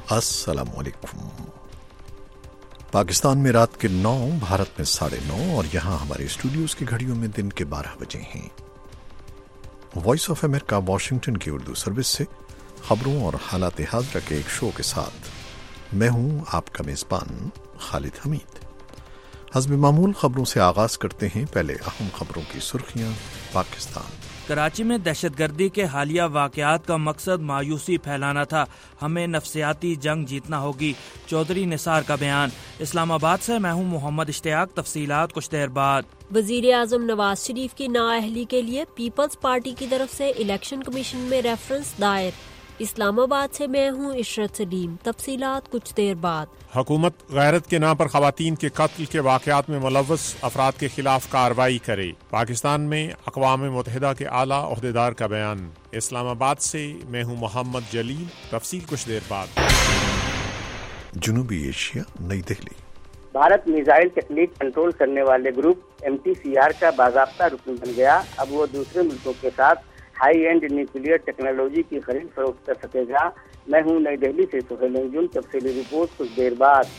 अस्सलाम वालेकुम। पाकिस्तान में रात के 9, भारत में 9:30 और यहाँ हमारे स्टूडियोज़ की घड़ियों में दिन के 12 बजे हैं। वॉइस ऑफ अमेरिका वाशिंगटन की उर्दू सर्विस से खबरों और हालात हाज़िरा के एक शो के साथ मैं हूँ आपका मेज़बान खालिद हमीद। हस्ब मामूल खबरों से आगाज़ करते हैं। पहले अहम खबरों की सुर्खियाँ। पाकिस्तान कराची में दहशतगर्दी के हालिया वाक़यात का मकसद मायूसी फैलाना था, हमें नफ्सियाती जंग जीतना होगी, चौधरी निसार का बयान। इस्लामाबाद से मैं हूँ मोहम्मद इश्तियाक, तफसीलात कुछ देर बाद। वज़ीर आज़म नवाज शरीफ की नाअहली के लिए पीपल्स पार्टी की तरफ से इलेक्शन कमीशन में रेफरेंस दायर। इस्लामाबाद से मैं हूँ इशरत सलीम, तफसीलात कुछ देर बाद। हुकूमत गैरत के नाम पर खवातीन के कत्ल के वाक़यात में मुलव्वस अफराद के खिलाफ कार्रवाई करे। पाकिस्तान में अक़वाम मुत्तहिदा के आला ओहदेदार का बयान। इस्लामाबाद से मैं हूँ मोहम्मद जलील, तफसील कुछ देर बाद। जनूबी एशिया, नई दिल्ली। भारत मिसाइल तकनीक कंट्रोल करने वाले ग्रुप MTCR का बाज़ाब्ता रुकन बन गया। अब वो दूसरे मुल्कों के साथ हाई एंड न्यूक्लियर टेक्नोलॉजी की खरीद फरोख्त कर सकेगा। मैं हूँ नई दिल्ली से सुहेल अंजुम, तफसीली रिपोर्ट कुछ देर बाद।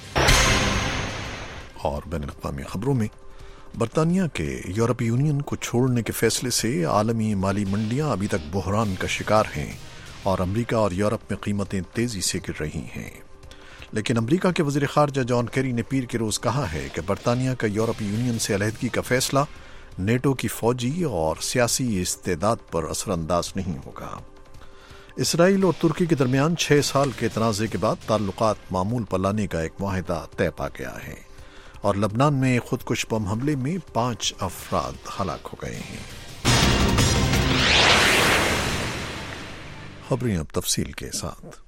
और बैनुल-अक़वामी खबरों में बरतानिया के यूरोपीय यूनियन को छोड़ने के फैसले से आलमी माली मंडियां अभी तक बहरान का शिकार हैं और अमरीका और यूरोप में कीमतें तेजी से गिर रही हैं। लेकिन अमरीका के वज़ीर ख़ारजा जॉन केरी ने पीर के रोज़ कहा है कि बरतानिया का यूरोपीय यूनियन से अलहदगी का फैसला नेटो की फौजी और सियासी इस्तेदाद पर असरअंदाज नहीं होगा। इसराइल और तुर्की के दरमियान 6 साल के तनाज़े के बाद ताल्लुकात मामूल पर लाने का एक मुआहिदा तय पा गया है और लबनान में खुदकुश बम हमले में 5 अफराद हलाक हो गए हैं। खबरें अब तफसील के साथ।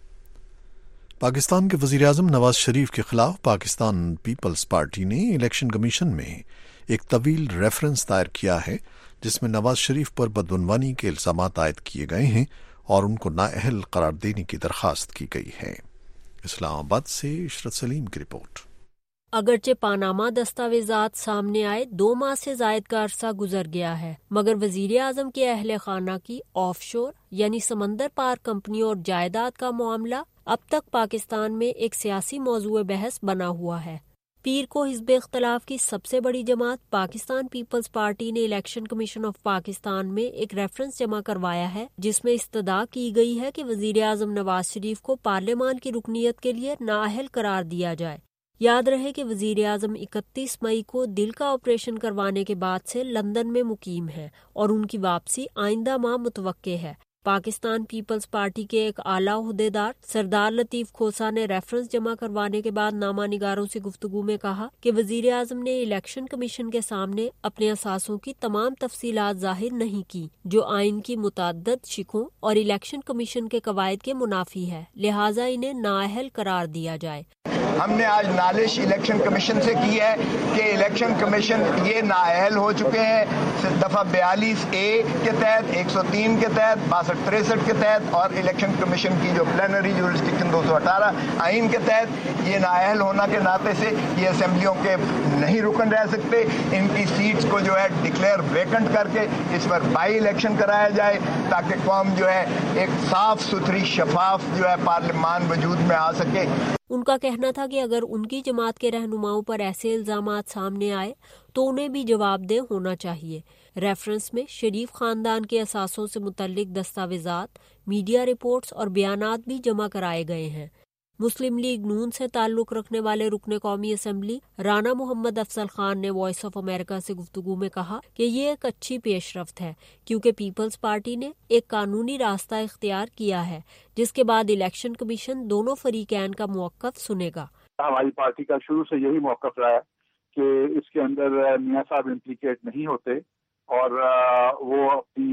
पाकिस्तान के वज़ीर आज़म नवाज शरीफ के खिलाफ पाकिस्तान पीपल्स पार्टी ने इलेक्शन कमीशन में एक तवील रेफरेंस दायर किया है, जिसमें नवाज शरीफ पर बदउनवानी के इल्ज़ामात आयद किए गए हैं और उनको नाअहल करार देने की दरख्वास्त की गई है। इस्लामाबाद से इशरत सलीम की रिपोर्ट। अगरचे पानामा दस्तावेजात सामने आए 2 माह से जायद का अरसा गुजर गया है, मगर वजीर आजम के अहले खाना की ऑफशोर यानी समंदर पार कंपनी और जायदाद का मामला अब तक पाकिस्तान में एक सियासी मौजूए बहस बना हुआ है। पीर को हिज़्ब इख्तिलाफ की सबसे बड़ी जमात पाकिस्तान पीपल्स पार्टी ने इलेक्शन कमीशन ऑफ पाकिस्तान में एक रेफरेंस जमा करवाया है, जिसमें इस्तदा की गई है कि वजीर आजम नवाज शरीफ को पार्लियामान की रुकनीत के लिए नाअहल करार दिया जाए। याद रहे कि वजीर आजम 31 मई को दिल का ऑपरेशन करवाने के बाद से लंदन में मुकीम है और उनकी वापसी आइंदा माह मुतवक्के है। पाकिस्तान पीपल्स पार्टी के एक आला ओहदेदार सरदार लतीफ खोसा ने रेफरेंस जमा करवाने के बाद नामा निगारों से गुफ्तगू में कहा कि वजीर आजम ने इलेक्शन कमीशन के सामने अपने असासों की तमाम तफसीलात जाहिर नहीं की, जो आइन की मुतअद्दिद शिकों और इलेक्शन कमीशन के कवायद के मुनाफी है, लिहाजा इन्हें नाअहल करार दिया जाए। हमने आज नालिश इलेक्शन कमीशन से की है कि इलेक्शन कमीशन ये नाअहल हो चुके हैं दफा 42A के तहत, 103 के तहत, 62-63 के तहत और इलेक्शन कमीशन की जो प्लेनरी जुरिस्डिक्शन 218 आइन के तहत ये नाअहल होना के नाते से ये असेंबलियों के नहीं रुकन रह सकते। इनकी सीट्स को जो है डिक्लेयर वेकेंट करके इस पर बाई इलेक्शन कराया जाए ताकि कौम जो है एक साफ सुथरी शफाफ जो है पार्लियामान वजूद में आ सके। उनका कहना था कि अगर उनकी जमात के रहनुमाओं पर ऐसे इल्जामात सामने आए तो उन्हें भी जवाबदेह होना चाहिए। रेफरेंस में शरीफ खानदान के असासों से मुतल्लिक दस्तावेजात, मीडिया रिपोर्ट्स और बयानात भी जमा कराए गए हैं। मुस्लिम लीग नून से ताल्लुक रखने वाले रुकने कौमी असम्बली राना मोहम्मद अफजल खान ने वॉइस ऑफ अमेरिका से गुफ्तगू में कहा कि ये एक अच्छी पेशरफ्त है, क्योंकि पीपल्स पार्टी ने एक कानूनी रास्ता इख्तियार किया है, जिसके बाद इलेक्शन कमीशन दोनों फरीकैन का मौक़िफ़ सुनेगा। हमारी पार्टी का शुरू से यही मौक़िफ़ रहा है कि इसके अंदर मियाँ साहब इम्प्लीकेट नहीं होते और वो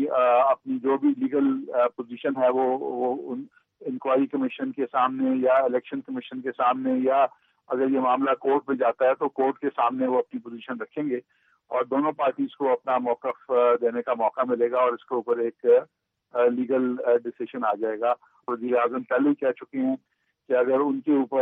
अपनी जो भी लीगल पोजीशन है वो इंक्वायरी कमीशन के सामने या इलेक्शन कमीशन के सामने या अगर ये मामला कोर्ट में जाता है तो कोर्ट के सामने वो अपनी पोजीशन रखेंगे और दोनों पार्टीज को अपना मौक़िफ़ देने का मौका मिलेगा और इसके ऊपर एक लीगल डिसीजन आ जाएगा। वज़ीर आज़म पहले ही कह चुके हैं कि अगर उनके ऊपर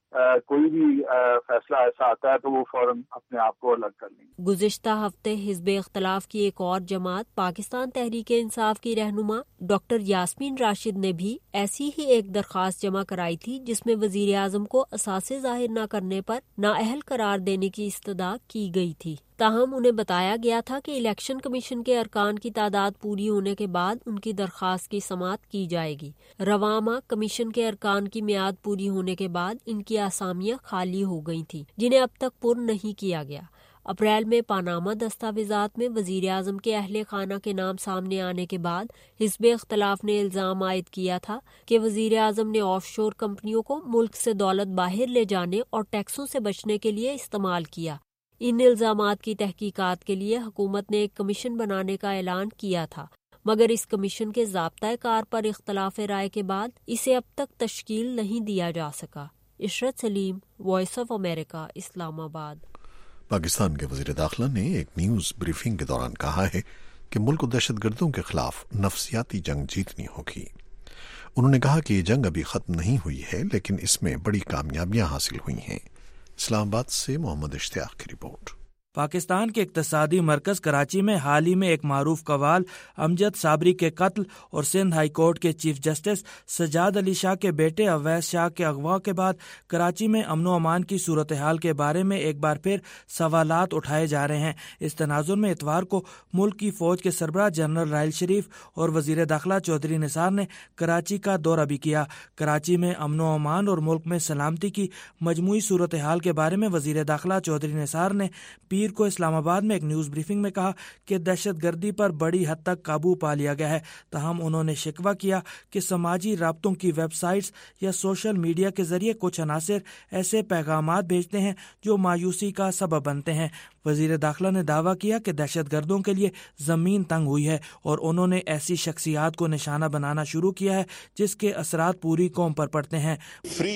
کوئی بھی فیصلہ ایسا آتا ہے تو وہ فوراً اپنے آپ کو الگ کر لیں گے۔ گزشتہ ہفتے حزب اختلاف کی ایک اور جماعت پاکستان تحریک انصاف کی رہنما ڈاکٹر یاسمین راشد نے بھی ایسی ہی ایک درخواست جمع کرائی تھی، جس میں وزیر اعظم کو اثاثے ظاہر نہ کرنے پر نااہل قرار دینے کی استدعا کی گئی تھی۔ تاہم انہیں بتایا گیا تھا کہ الیکشن کمیشن کے ارکان کی تعداد پوری ہونے کے بعد ان کی درخواست کی سماعت کی جائے گی۔ رواں ماہ کمیشن کے ارکان کی میعاد پوری ہونے کے بعد ان کی اسامیاں خالی ہو گئی تھیں، جنہیں اب تک پر نہیں کیا گیا۔ اپریل میں پاناما دستاویزات میں وزیر اعظم کے اہل خانہ کے نام سامنے آنے کے بعد حزب اختلاف نے الزام عائد کیا تھا کہ وزیر اعظم نے آف شور کمپنیوں کو ملک سے دولت باہر لے جانے اور ٹیکسوں سے بچنے کے لیے استعمال کیا۔ ان الزامات کی تحقیقات کے لیے حکومت نے ایک کمیشن بنانے کا اعلان کیا تھا، مگر اس کمیشن کے ضابطۂ کار پر اختلاف رائے کے بعد اسے اب تک تشکیل نہیں دیا جا سکا۔ عشرت سلیم، وائس آف امریکہ، اسلام آباد۔ پاکستان کے وزیر داخلہ نے ایک نیوز بریفنگ کے دوران کہا ہے کہ ملک کو دہشت گردوں کے خلاف نفسیاتی جنگ جیتنی ہوگی۔ انہوں نے کہا کہ یہ جنگ ابھی ختم نہیں ہوئی ہے، لیکن اس میں بڑی کامیابیاں حاصل ہوئی ہیں۔ اسلام آباد سے محمد اشتیاق کی رپورٹ۔ پاکستان کے اقتصادی مرکز کراچی میں حال ہی میں ایک معروف قوال امجد صابری کے قتل اور سندھ ہائی کورٹ کے چیف جسٹس سجاد علی شاہ کے بیٹے اویس شاہ کے اغوا کے بعد کراچی میں امن و امان کی صورتحال کے بارے میں ایک بار پھر سوالات اٹھائے جا رہے ہیں۔ اس تناظر میں اتوار کو ملک کی فوج کے سربراہ جنرل راحیل شریف اور وزیر داخلہ چودھری نثار نے کراچی کا دورہ بھی کیا۔ کراچی میں امن و امان اور ملک میں سلامتی کی مجموعی صورتحال کے بارے میں وزیر داخلہ چودھری نثار نے پیر کو اسلام آباد میں ایک نیوز بریفنگ میں کہا کہ دہشت گردی پر بڑی حد تک قابو پا لیا گیا ہے، تاہم انہوں نے شکوہ کیا کہ سماجی رابطوں کی ویب سائٹس یا سوشل میڈیا کے ذریعے کچھ عناصر ایسے پیغامات بھیجتے ہیں جو مایوسی کا سبب بنتے ہیں۔ وزیر داخلہ نے دعویٰ کیا کہ دہشت گردوں کے لیے زمین تنگ ہوئی ہے اور انہوں نے ایسی شخصیات کو نشانہ بنانا شروع کیا ہے جس کے اثرات پوری قوم پر پڑتے ہیں۔ فری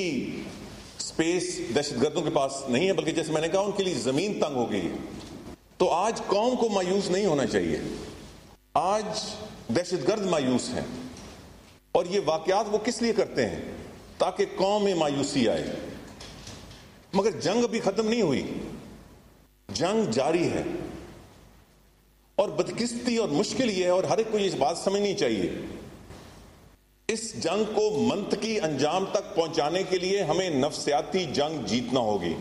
اسپیس دہشت گردوں کے پاس نہیں ہے، بلکہ جیسے میں نے کہا ان کے لیے زمین تنگ ہو گئی۔ تو آج قوم کو مایوس نہیں ہونا چاہیے، آج دہشت گرد مایوس ہیں، اور یہ واقعات وہ کس لیے کرتے ہیں؟ تاکہ قوم میں مایوسی آئے۔ مگر جنگ ابھی ختم نہیں ہوئی، جنگ جاری ہے، اور بدقسمتی اور مشکل یہ ہے، اور ہر ایک کو یہ بات سمجھنی چاہیے، اس جنگ کو منطقی انجام تک پہنچانے کے لیے ہمیں نفسیاتی جنگ جیتنا ہوگی۔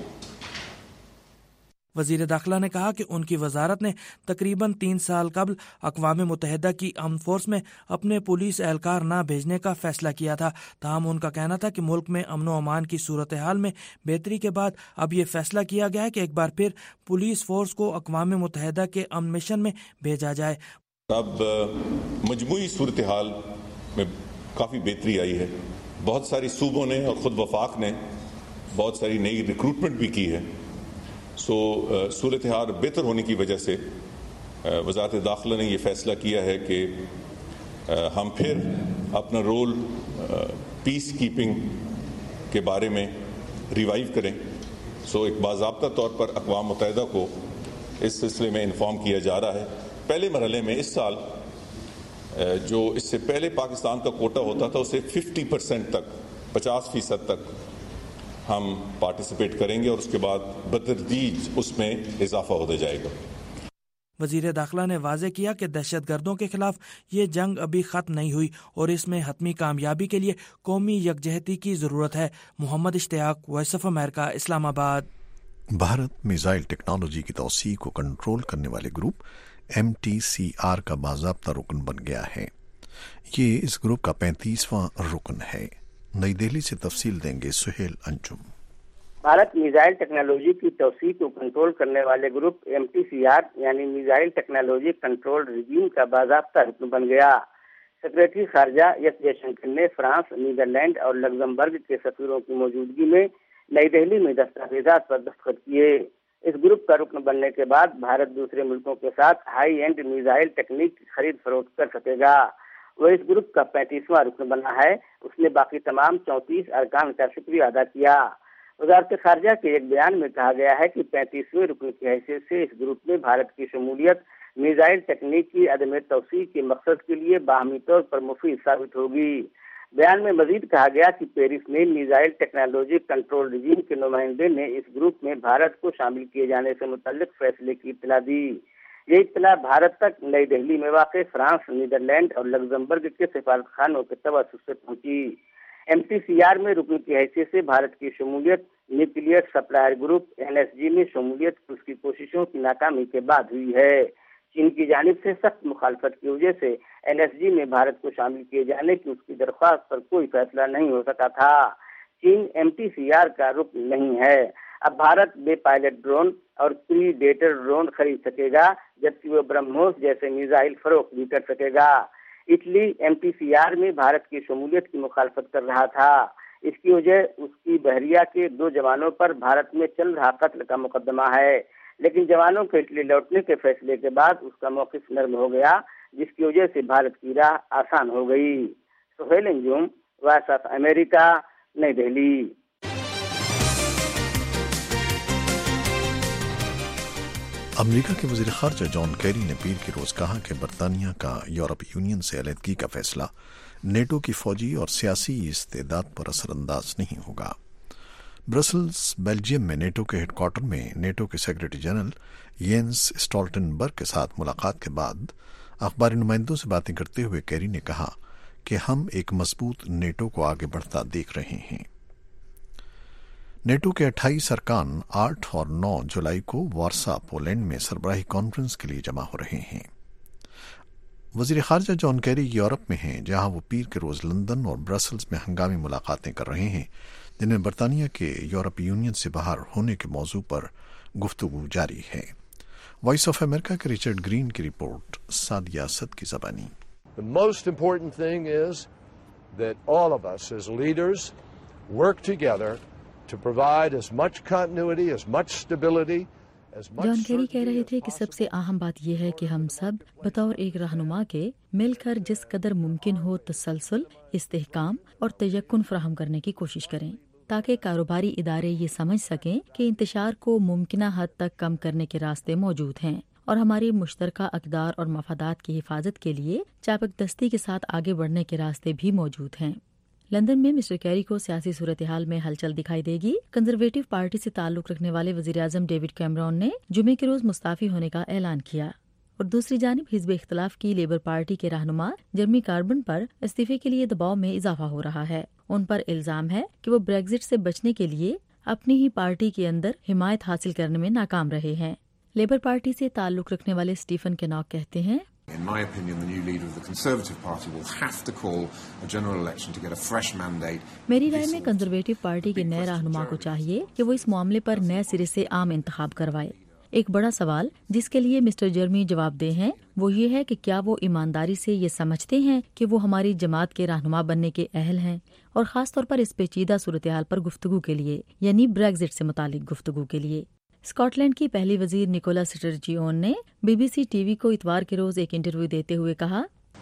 وزیر داخلہ نے کہا کہ ان کی وزارت نے تقریباً 3 سال قبل اقوام متحدہ کی آرمڈ فورس میں اپنے پولیس اہلکار نہ بھیجنے کا فیصلہ کیا تھا، تاہم ان کا کہنا تھا کہ ملک میں امن و امان کی صورتحال میں بہتری کے بعد اب یہ فیصلہ کیا گیا ہے کہ ایک بار پھر پولیس فورس کو اقوام متحدہ کے امن مشن میں بھیجا جائے۔ اب مجموعی صورتحال میں کافی بہتری آئی ہے، بہت ساری صوبوں نے اور خود وفاق نے بہت ساری نئی ریکروٹمنٹ بھی کی ہے، صورتحال بہتر ہونے کی وجہ سے وزارت داخلہ نے یہ فیصلہ کیا ہے کہ ہم پھر اپنا رول پیس کیپنگ کے بارے میں ریوائیو کریں۔ ایک باضابطہ طور پر اقوام متحدہ کو اس سلسلے میں انفارم کیا جا رہا ہے۔ پہلے مرحلے میں اس سال جو اس سے پہلے پاکستان کا کوٹا ہوتا تھا اسے 50% تک 50% تک ہم پارٹیسپیٹ کریں گے، اور اس کے بعد بتدریج اس میں اضافہ ہوتا جائے گا۔ وزیر داخلہ نے واضح کیا کہ دہشت گردوں کے خلاف یہ جنگ ابھی ختم نہیں ہوئی اور اس میں حتمی کامیابی کے لیے قومی یکجہتی کی ضرورت ہے۔ محمد اشتیاق، وائس آف امریکہ، اسلام آباد۔ بھارت میزائل ٹیکنالوجی کی توسیع کو کنٹرول کرنے والے گروپ MTCR کا باضابطہ رکن بن گیا ہے۔ یہ اس گروپ کا 35واں رکن ہے۔ نئی دہلی سے تفصیل دیں گے سہیل انجم۔ بھارت میزائل ٹیکنالوجی کی توسیع کو کنٹرول کرنے والے گروپ MTCR یعنی میزائل ٹیکنالوجی کنٹرول ریجیم کا باضابطہ رکن بن گیا۔ سیکریٹری خارجہ ایس جے شنکر نے فرانس، نیدرلینڈ اور لگزمبرگ کے سفیروں کی موجودگی میں نئی دہلی میں دستاویزات پر دستخط کیے۔ اس گروپ کا رکن بننے کے بعد بھارت دوسرے ملکوں کے ساتھ ہائی اینڈ میزائل تکنیک کی خرید فروخت کر سکے گا۔ وہ اس گروپ کا 35واں رکن بنا ہے۔ اس نے باقی تمام 34 ارکان کا شکریہ ادا کیا۔ وزارت خارجہ کے ایک بیان میں کہا گیا ہے کہ 35ویں رکن کی حیثیت سے اس گروپ میں بھارت کی شمولیت میزائل تکنیک کی عدم توسیع کے مقصد کے لیے باہمی طور پر مفید ثابت ہوگی۔ بیان میں مزید کہا گیا کہ پیرس میں میزائل ٹیکنالوجی کنٹرول رجیم کے نمائندے نے اس گروپ میں بھارت کو شامل کیے جانے سے متعلق فیصلے کی اطلاع دی۔ یہ اطلاع بھارت تک نئی دہلی میں واقع فرانس، نیدرلینڈ اور لگزمبرگ کے سفارت خانوں کے توسط سے پہنچی۔ MTCR میں رکن کی حیثیت سے بھارت کی شمولیت نیوکلیئر سپلائر گروپ NSG میں شمولیت اس کی کوششوں کی ناکامی کے بعد ہوئی ہے۔ چین کی جانب سے سخت مخالفت کی وجہ سے NSG میں بھارت کو شامل کیے جانے کی اس کی درخواست پر کوئی فیصلہ نہیں ہو سکا تھا۔ چین MTCR کا رکن نہیں ہے۔ اب بھارت بے پائلٹ ڈرون اور پریڈیٹر ڈرون خرید سکے گا، جبکہ وہ برہموس جیسے میزائل فروخت بھی کر سکے گا۔ اٹلی MTCR میں بھارت کی شمولیت کی مخالفت کر رہا تھا۔ اس کی وجہ اس کی بحریہ کے 2 جوانوں پر بھارت میں چل رہا قتل کا مقدمہ ہے، لیکن جوانوں کے اٹلی لوٹنے کے فیصلے کے بعد اس کا موقف نرم ہو گیا، جس کی وجہ سے بھارت کی راہ آسان ہو گئی۔ Suhail Anjum, voice of America, نئی دہلی۔ امریکہ کے وزیر خارجہ جان کیری نے پیر کے روز کہا کہ برطانیہ کا یورپی یونین سے علیحدگی کا فیصلہ نیٹو کی فوجی اور سیاسی استعداد پر اثر انداز نہیں ہوگا۔ برسلز، بیلجیم میں نیٹو کے ہیڈ کوارٹر میں نیٹو کے سیکرٹری جنرل یینس اسٹولٹنبرگ کے ساتھ ملاقات کے بعد اخباری نمائندوں سے باتیں کرتے ہوئے کیری نے کہا کہ ہم ایک مضبوط نیٹو کو آگے بڑھتا دیکھ رہے ہیں۔ نیٹو کے 28 ارکان 8 اور 9 جولائی کو وارسا، پولینڈ میں سربراہی کانفرنس کے لیے جمع ہو رہے ہیں۔ وزیر خارجہ جان کیری یورپ میں ہیں، جہاں وہ پیر کے روز لندن اور برسلز میں ہنگامی ملاقاتیں کر رہے ہیں، جن میں برطانیہ کے یورپی یونین سے باہر ہونے کے موضوع پر گفتگو جاری ہے۔ وائس آف امریکہ کے ریچرڈ گرین کی رپورٹ، سعدیہ اسد کی زبانی۔ The most important thing is that all of us as leaders work together to provide as much continuity, as much stability, as much John Kerry کہہ رہے تھے کہ سب سے اہم بات یہ ہے کہ ہم سب بطور ایک رہنما کے مل کر جس قدر ممکن ہو تسلسل، استحکام اور تیقن فراہم کرنے کی کوشش کریں، تاکہ کاروباری ادارے یہ سمجھ سکیں کہ انتشار کو ممکنہ حد تک کم کرنے کے راستے موجود ہیں اور ہماری مشترکہ اقدار اور مفادات کی حفاظت کے لیے چابک دستی کے ساتھ آگے بڑھنے کے راستے بھی موجود ہیں۔ لندن میں مسٹر کیری کو سیاسی صورتحال میں ہلچل دکھائی دے گی۔ کنزرویٹو پارٹی سے تعلق رکھنے والے وزیر اعظم ڈیوڈ کیمرون نے جمعے کے روز مستعفی ہونے کا اعلان کیا، اور دوسری جانب حزب اختلاف کی لیبر پارٹی کے رہنما جرمی کاربن پر استعفے کے لیے دباؤ میں اضافہ ہو رہا ہے۔ ان پر الزام ہے کہ وہ بریگزٹ سے بچنے کے لیے اپنی ہی پارٹی کے اندر حمایت حاصل کرنے میں ناکام رہے ہیں۔ لیبر پارٹی سے تعلق رکھنے والے اسٹیفن کیناک کہتے ہیں، In my opinion, the new leader of the Conservative Party will have to call a general election to get a fresh mandate. میری رائے میں کنزرویٹو پارٹی کے نئے رہنما کو چاہیے کہ وہ اس معاملے پر نئے سرے سے عام انتخاب کروائے۔ ایک بڑا سوال جس کے لیے مسٹر جرمی جواب دہ ہیں وہ یہ ہے کہ کیا وہ ایمانداری سے یہ سمجھتے ہیں کہ وہ ہماری جماعت کے رہنما بننے کے اہل ہیں، اور خاص طور پر اس پیچیدہ صورتحال پر گفتگو کے لیے، یعنی بریگزٹ سے متعلق گفتگو کے لیے۔ اسکاٹ لینڈ کی پہلی وزیر نکولا سٹرجیون نے BBC ٹی وی کو اتوار کے روز ایک انٹرویو دیتے ہوئے کہا،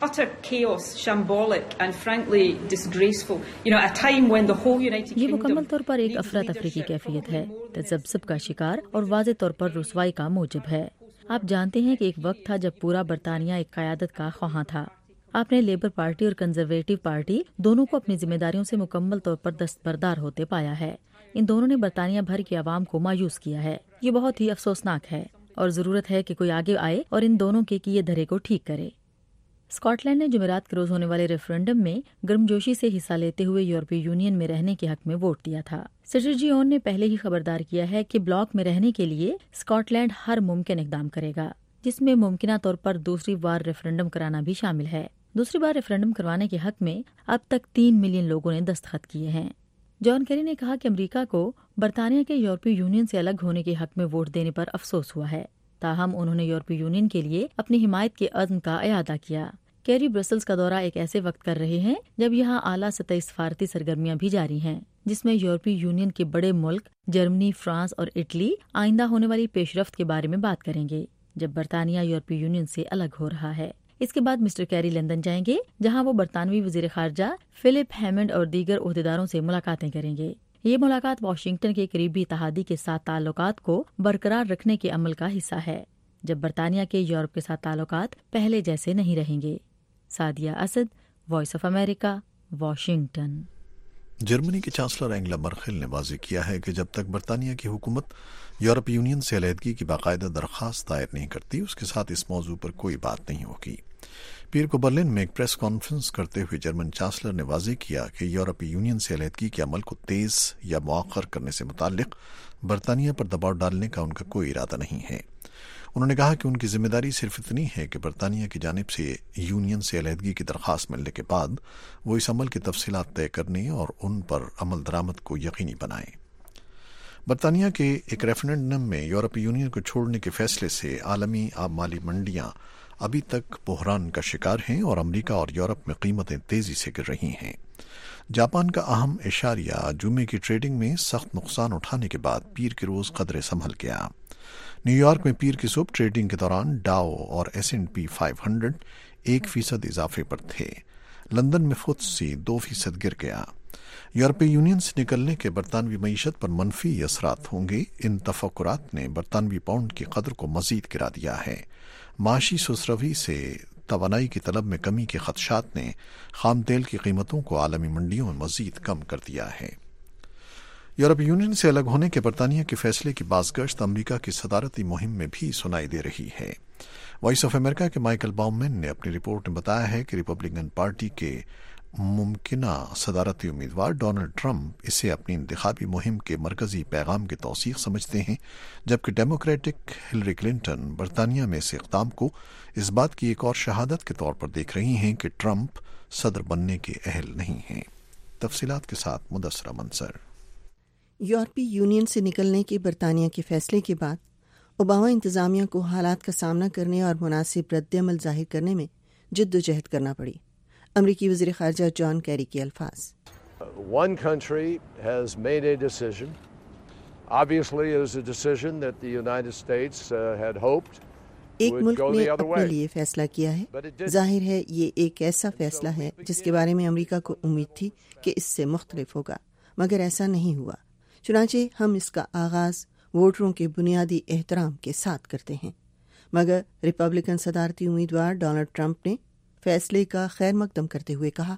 یہ مکمل طور پر ایک افراتفری کی کیفیت ہے، تذبذب کا شکار اور واضح طور پر رسوائی کا موجب ہے۔ آپ جانتے ہیں کہ ایک وقت تھا جب پورا برطانیہ ایک قیادت کا خواہاں تھا۔ آپ نے لیبر پارٹی اور کنزرویٹو پارٹی دونوں کو اپنی ذمہ داریوں سے مکمل طور پر دستبردار ہوتے پایا ہے۔ ان دونوں نے برطانیہ بھر کے عوام کو مایوس کیا ہے۔ یہ بہت ہی افسوسناک ہے اور ضرورت ہے کہ کوئی آگے آئے اور ان دونوں کے کیے دھرے کو ٹھیک کرے۔ اسکاٹ لینڈ نے جمعرات کے روز ہونے والے ریفرنڈم میں گرمجوشی سے حصہ لیتے ہوئے یورپی یونین میں رہنے کے حق میں ووٹ دیا تھا۔ سٹرجیون نے پہلے ہی خبردار کیا ہے کہ بلاک میں رہنے کے لیے اسکاٹ لینڈ ہر ممکن اقدام کرے گا، جس میں ممکنہ طور پر دوسری بار ریفرنڈم کرانا بھی شامل ہے۔ دوسری بار ریفرنڈم کروانے کے حق میں اب تک 3 ملین لوگوں نے دستخط کیے ہیں۔ جان کیری نے کہا کہ امریکہ کو برطانیہ کے یورپی یونین سے الگ ہونے کے حق میں ووٹ دینے پر افسوس ہوا ہے، تاہم انہوں نے یورپی یونین کے لیے اپنی حمایت کے عزم کا اعادہ کیا۔ کیری برسلز کا دورہ ایک ایسے وقت کر رہے ہیں جب یہاں اعلیٰ سطحی سفارتی سرگرمیاں بھی جاری ہیں، جس میں یورپی یونین کے بڑے ملک جرمنی، فرانس اور اٹلی آئندہ ہونے والی پیش رفت کے بارے میں بات کریں گے، جب برطانیہ یورپی یونین سے الگ ہو رہا ہے۔ اس کے بعد مسٹر کیری لندن جائیں گے، جہاں وہ برطانوی وزیر خارجہ فلپ ہیمنڈ اور دیگر عہدیداروں سے ملاقاتیں کریں گے۔ یہ ملاقات واشنگٹن کے قریبی اتحادی کے ساتھ تعلقات کو برقرار رکھنے کے عمل کا حصہ ہے، جب برطانیہ کے یورپ کے ساتھ تعلقات پہلے جیسے نہیں رہیں گے۔ Sadia Asad, voice of America, Washington. جرمنی کے چانسلر اینگلا مرکل نے واضح کیا ہے کہ جب تک برطانیہ کی حکومت یورپی یونین سے علیحدگی کی باقاعدہ درخواست دائر نہیں کرتی اس کے ساتھ اس موضوع پر کوئی بات نہیں ہوگی۔ پیر کو برلن میں ایک پریس کانفرنس کرتے ہوئے جرمن چانسلر نے واضح کیا کہ یورپی یونین سے علیحدگی کے عمل کو تیز یا مؤخر کرنے سے متعلق برطانیہ پر دباؤ ڈالنے کا ان کا کوئی ارادہ نہیں ہے۔ انہوں نے کہا کہ ان کی ذمہ داری صرف اتنی ہے کہ برطانیہ کی جانب سے یونین سے علیحدگی کی درخواست ملنے کے بعد وہ اس عمل کی تفصیلات طے کرنے اور ان پر عمل درآمد کو یقینی بنائیں۔ برطانیہ کے ایک ریفرنڈم میں یورپی یونین کو چھوڑنے کے فیصلے سے عالمی مالی منڈیاں ابھی تک بحران کا شکار ہیں اور امریکہ اور یورپ میں قیمتیں تیزی سے گر رہی ہیں۔ جاپان کا اہم اشاریہ جمعے کی ٹریڈنگ میں سخت نقصان اٹھانے کے بعد پیر کے روز قدرے سنبھل گیا۔ نیو یارک میں پیر کی صبح ٹریڈنگ کے دوران ڈاؤ اور S&P 500 1% اضافے پر تھے۔ لندن میں FTSE 2% گر گیا۔ یورپی یونین سے نکلنے کے برطانوی معیشت پر منفی اثرات ہوں گے۔ ان تفکرات نے برطانوی پاؤنڈ کی قدر کو مزید گرا دیا ہے۔ معاشی سسروی سے توانائی کی طلب میں کمی کے خدشات نے خام تیل کی قیمتوں کو عالمی منڈیوں میں مزید کم کر دیا ہے۔ یورپی یونین سے الگ ہونے کے برطانیہ کے فیصلے کی بازگشت امریکہ کی صدارتی مہم میں بھی سنائی دے رہی ہے۔ وائس آف امریکہ کے مائیکل باؤمین نے اپنی رپورٹ میں بتایا ہے کہ ریپبلکن پارٹی کے ممکنہ صدارتی امیدوار ڈونلڈ ٹرمپ اسے اپنی انتخابی مہم کے مرکزی پیغام کی توثیق سمجھتے ہیں، جبکہ ڈیموکریٹک ہلری کلنٹن برطانیہ میں اس اقدام کو اس بات کی ایک اور شہادت کے طور پر دیکھ رہی ہیں کہ ٹرمپ صدر بننے کے اہل نہیں ہیں۔ تفصیلات کے ساتھ مدثرہ منصر۔ یورپی یونین سے نکلنے کے برطانیہ کے فیصلے کے بعد اوباما انتظامیہ کو حالات کا سامنا کرنے اور مناسب رد عمل ظاہر کرنے میں جد و جہد کرنا پڑی۔ امریکی وزیر خارجہ جان کیری کے الفاظ۔ One country has made a decision. Obviously it was a decision that the United States had hoped. ایک ملک نے اپنے لیے فیصلہ کیا ہے۔ ظاہر ہے یہ ایک ایسا فیصلہ ہے جس کے بارے میں امریکہ کو امید تھی کہ اس سے مختلف ہوگا، مگر ایسا نہیں ہوا۔ چنانچہ ہم اس کا آغاز ووٹروں کے بنیادی احترام کے ساتھ کرتے ہیں۔ مگر ریپبلکن صدارتی امیدوار ڈونلڈ ٹرمپ نے فیصلے کا خیر مقدم کرتے ہوئے کہا،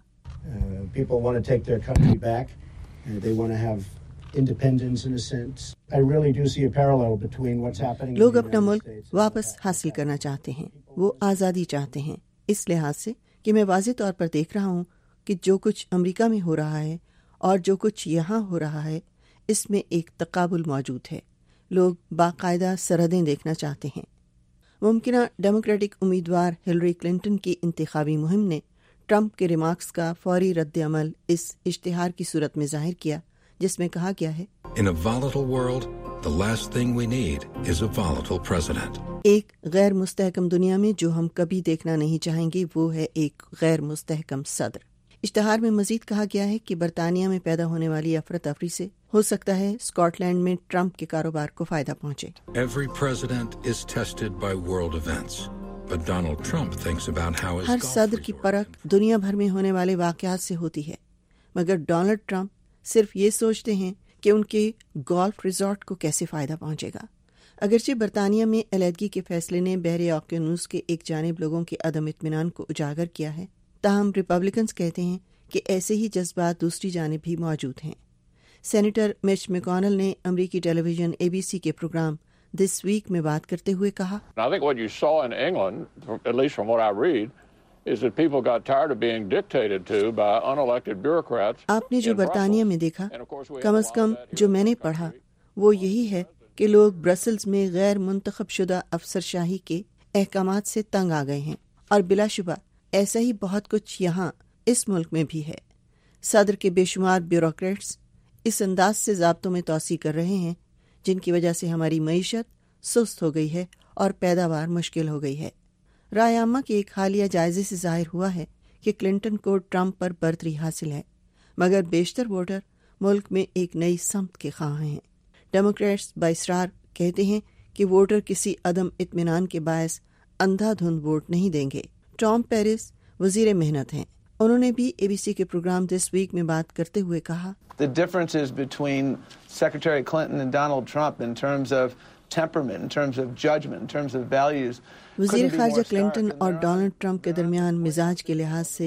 لوگ اپنا ملک واپس حاصل کرنا چاہتے ہیں، وہ آزادی چاہتے ہیں، اس لحاظ سے کہ میں واضح طور پر دیکھ رہا ہوں کہ جو کچھ امریکہ میں ہو رہا ہے اور جو کچھ یہاں ہو رہا ہے اس میں ایک تقابل موجود ہے۔ لوگ باقاعدہ سرحدیں دیکھنا چاہتے ہیں۔ ممکنہ ڈیموکریٹک امیدوار ہلری کلنٹن کی انتخابی مہم نے ٹرمپ کے ریمارکس کا فوری رد عمل اس اشتہار کی صورت میں ظاہر کیا جس میں کہا گیا ہے، In a volatile world, the last thing we need is a volatile president. ایک غیر مستحکم دنیا میں جو ہم کبھی دیکھنا نہیں چاہیں گے وہ ہے ایک غیر مستحکم صدر۔ اشتہار میں مزید کہا گیا ہے کہ برطانیہ میں پیدا ہونے والی افراتفری سے ہو سکتا ہے اسکاٹ لینڈ میں ٹرمپ کے کاروبار کو فائدہ پہنچے۔ Every president is tested by world events, but Donald Trump thinks about how his ہر صدر کی پرکھ دنیا بھر میں ہونے والے واقعات سے ہوتی ہے، مگر ڈونلڈ ٹرمپ صرف یہ سوچتے ہیں کہ ان کے گولف ریزورٹ کو کیسے فائدہ پہنچے گا۔ اگرچہ برطانیہ میں علیحدگی کے فیصلے نے بحر اوقیانوس کے ایک جانب لوگوں کے عدم اطمینان کو اجاگر کیا ہے، تاہم ریپبلکنز کہتے ہیں کہ ایسے ہی جذبات دوسری جانب بھی موجود ہیں۔ سینیٹر مچ میکونل نے امریکی ٹیلی ویژن ABC کے پروگرام دس ویک میں بات کرتے ہوئے کہا، I think what you saw in England, at least from what I read, is that people got tired of being dictated to by unelected bureaucrats. آپ نے جو برطانیہ میں دیکھا، کم از کم جو میں نے پڑھا، وہ یہی ہے کہ لوگ برسلز میں غیر منتخب شدہ افسرشاہی کے احکامات سے تنگ آ گئے ہیں، اور بلا شبہ ایسا ہی بہت کچھ یہاں اس ملک میں بھی ہے۔ صدر کے بے شمار بیوروکریٹس اس انداز سے ضابطوں میں توسیع کر رہے ہیں جن کی وجہ سے ہماری معیشت سست ہو گئی ہے اور پیداوار مشکل ہو گئی ہے۔ رائے عامہ کے ایک حالیہ جائزے سے ظاہر ہوا ہے کہ کلنٹن کو ٹرمپ پر برتری حاصل ہے، مگر بیشتر ووٹر ملک میں ایک نئی سمت کے خواہاں ہیں۔ ڈیموکریٹس بااصرار کہتے ہیں کہ ووٹر کسی عدم اطمینان کے باعث اندھا دھند ووٹ نہیں دیں گے۔ ٹام پیرس وزیر محنت ہیں، انہوں نے بھی ABC کے پروگرام دس ویک میں بات کرتے ہوئے کہا، The differences between Secretary Clinton and Donald Trump in terms of temperament, in terms of judgment, in terms of values. وزیر خارجہ کلنٹن اور ڈونلڈ ٹرمپ کے درمیان مزاج کے لحاظ سے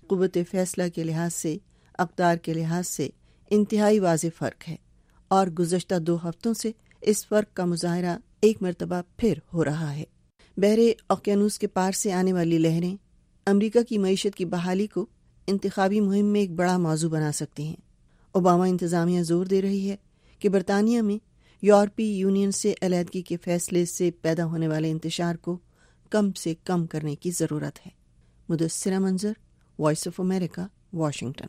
قوت فیصلہ کے لحاظ سے، اقدار کے لحاظ سے انتہائی واضح فرق ہے، اور گزشتہ 2 ہفتوں سے اس فرق کا مظاہرہ ایک مرتبہ پھر ہو رہا ہے۔ بحر اوقیانوس کے پار سے آنے والی لہریں امریکہ کی معیشت کی بحالی کو انتخابی مہم میں ایک بڑا موضوع بنا سکتی ہیں۔ اوباما انتظامیہ زور دے رہی ہے کہ برطانیہ میں یورپی یونین سے علیحدگی کے فیصلے سے پیدا ہونے والے انتشار کو کم سے کم کرنے کی ضرورت ہے۔ Mudassira Manzar, voice of America, Washington.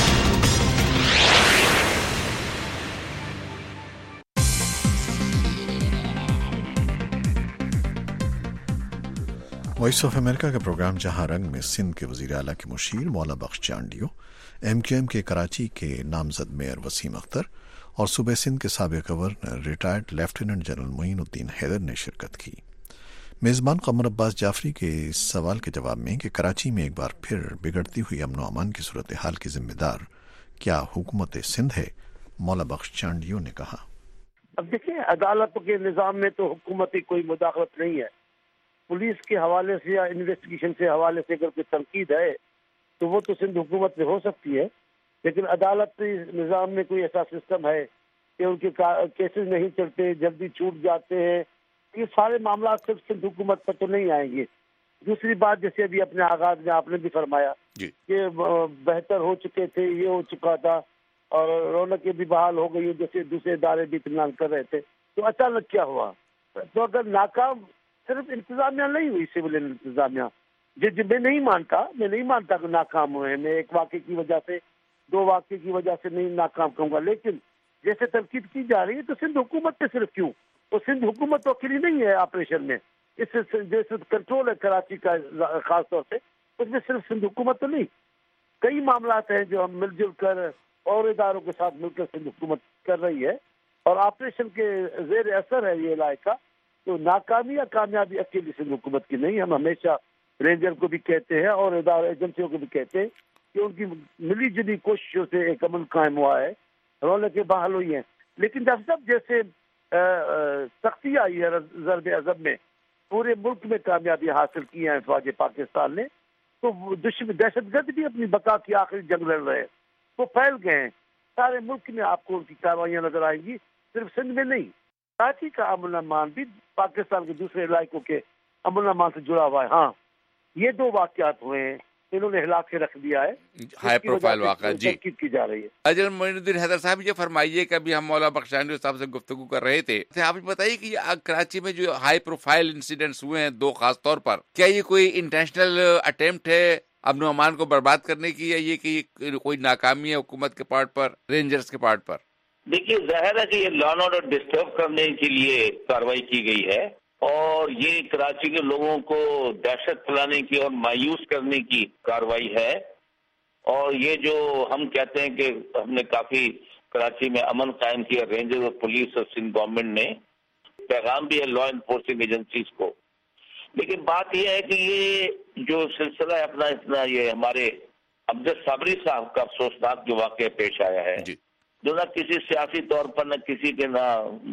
Voice of America کا پروگرام جہاں رنگ میں سندھ کے وزیر اعلیٰ کے مشیر Maula Bakhsh Chandio, M Q M کے کراچی کے نامزد میئر وسیم اختر اور صوبہ سندھ کے سابق governor retired lieutenant general Moinuddin Haider نے شرکت کی۔ میزبان قمر عباس جعفری کے اس سوال کے جواب میں کہ کراچی میں ایک بار پھر بگڑتی ہوئی امن و امان کی صورتحال کی ذمہ دار کیا حکومت سندھ ہے، مولا بخش چانڈیو نے کہا۔ اب دیکھیں، عدالت کے نظام میں تو حکومت کی کوئی مداخلت نہیں ہے۔ پولیس کے حوالے سے یا انویسٹیگیشن کے حوالے سے اگر کوئی تنقید ہے تو وہ تو سندھ حکومت میں ہو سکتی ہے، لیکن عدالتی نظام میں کوئی ایسا سسٹم ہے کہ ان کے کیسز نہیں چلتے، جلدی چھوٹ جاتے ہیں، یہ سارے معاملات صرف سندھ حکومت پر تو نہیں آئیں گے۔ دوسری بات، جیسے ابھی اپنے آغاز میں آپ نے بھی فرمایا کہ بہتر ہو چکے تھے، یہ ہو چکا تھا اور رونقیں بھی بحال ہو گئی، جیسے دوسرے ادارے بھی اطمینان کر رہے تھے، تو اچانک کیا ہوا؟ تو اگر ناکام صرف انتظامیہ نہیں ہوئی، سول انتظامیہ، میں نہیں مانتا کہ ناکام ہوئے ہیں، میں ایک واقعے کی وجہ سے، 2 واقعے کی وجہ سے نہیں ناکام کہوں گا، لیکن جیسے تنقید کی جا رہی ہے تو سندھ حکومت پہ صرف کیوں؟ تو سندھ حکومت تو اکیلی نہیں ہے آپریشن میں، اس سے جیسے کنٹرول ہے کراچی کا خاص طور سے، اس میں صرف سندھ حکومت تو نہیں، کئی معاملات ہیں جو ہم مل جل کر اور اداروں کے ساتھ مل کر سندھ حکومت کر رہی ہے، اور آپریشن کے زیر اثر ہے یہ علاقہ۔ تو ناکامی یا کامیابی اکیلی سندھ حکومت کی نہیں، ہم ہمیشہ رینجر کو بھی کہتے ہیں اور ادارے ایجنسیوں کو بھی کہتے ہیں کہ ان کی ملی جلی کوششوں سے ایک امن قائم ہوا ہے، رونقیں بحال ہوئی ہیں۔ لیکن جب جیسے سختی آئی ہے ضرب عضب میں، پورے ملک میں کامیابی حاصل کی ہے فوج پاکستان نے، تو دہشت گرد بھی اپنی بقا کی آخری جنگ لڑ رہے ہیں، وہ پھیل گئے ہیں سارے ملک میں، آپ کو ان کی کارروائیاں نظر آئیں گی، صرف سندھ میں نہیں۔ کراچی کا امن امان بھی پاکستان کے دوسرے علاقوں کے امن امان سے جڑا ہوا ہے۔ ہاں، یہ 2 واقعات ہوئے ہیں، انہوں نے ہلا کے رکھ دیا ہے، ہائی پروفائل واقعہ۔ جی کی جا رہی ہے۔ جنرل معین الدین حیدر صاحب، یہ فرمائیے کہ ابھی ہم مولا بخش چانڈیو صاحب سے گفتگو کر رہے تھے، آپ بتائیے کہ کراچی میں جو ہائی پروفائل انسیڈنٹس ہوئے ہیں 2 خاص طور پر، کیا یہ کوئی انٹینشنل اٹیمپٹ ہے امن و امان کو برباد کرنے کی، یا یہ کہ کوئی ناکامی ہے حکومت کے پارٹ پر، رینجرز کے پارٹ پر؟ دیکھیے، ظاہر ہے کہ یہ لا اینڈ آرڈر ڈسٹرب کرنے کے لیے کارروائی کی گئی ہے، اور یہ کراچی کے لوگوں کو دہشت پھیلانے کی اور مایوس کرنے کی کارروائی ہے، اور یہ جو ہم کہتے ہیں کہ ہم نے کافی کراچی میں امن قائم کیا، رینجر اور پولیس اور سندھ گورنمنٹ نے، پیغام بھی ہے لا انفورسنگ ایجنسیز کو۔ لیکن بات یہ ہے کہ یہ جو سلسلہ ہے اپنا یہ ہمارے عبدالصابری صابری صاحب کا افسوسناک جو واقعہ پیش آیا ہے، جو نہ کسی سیاسی طور پر نہ کسی کے نہ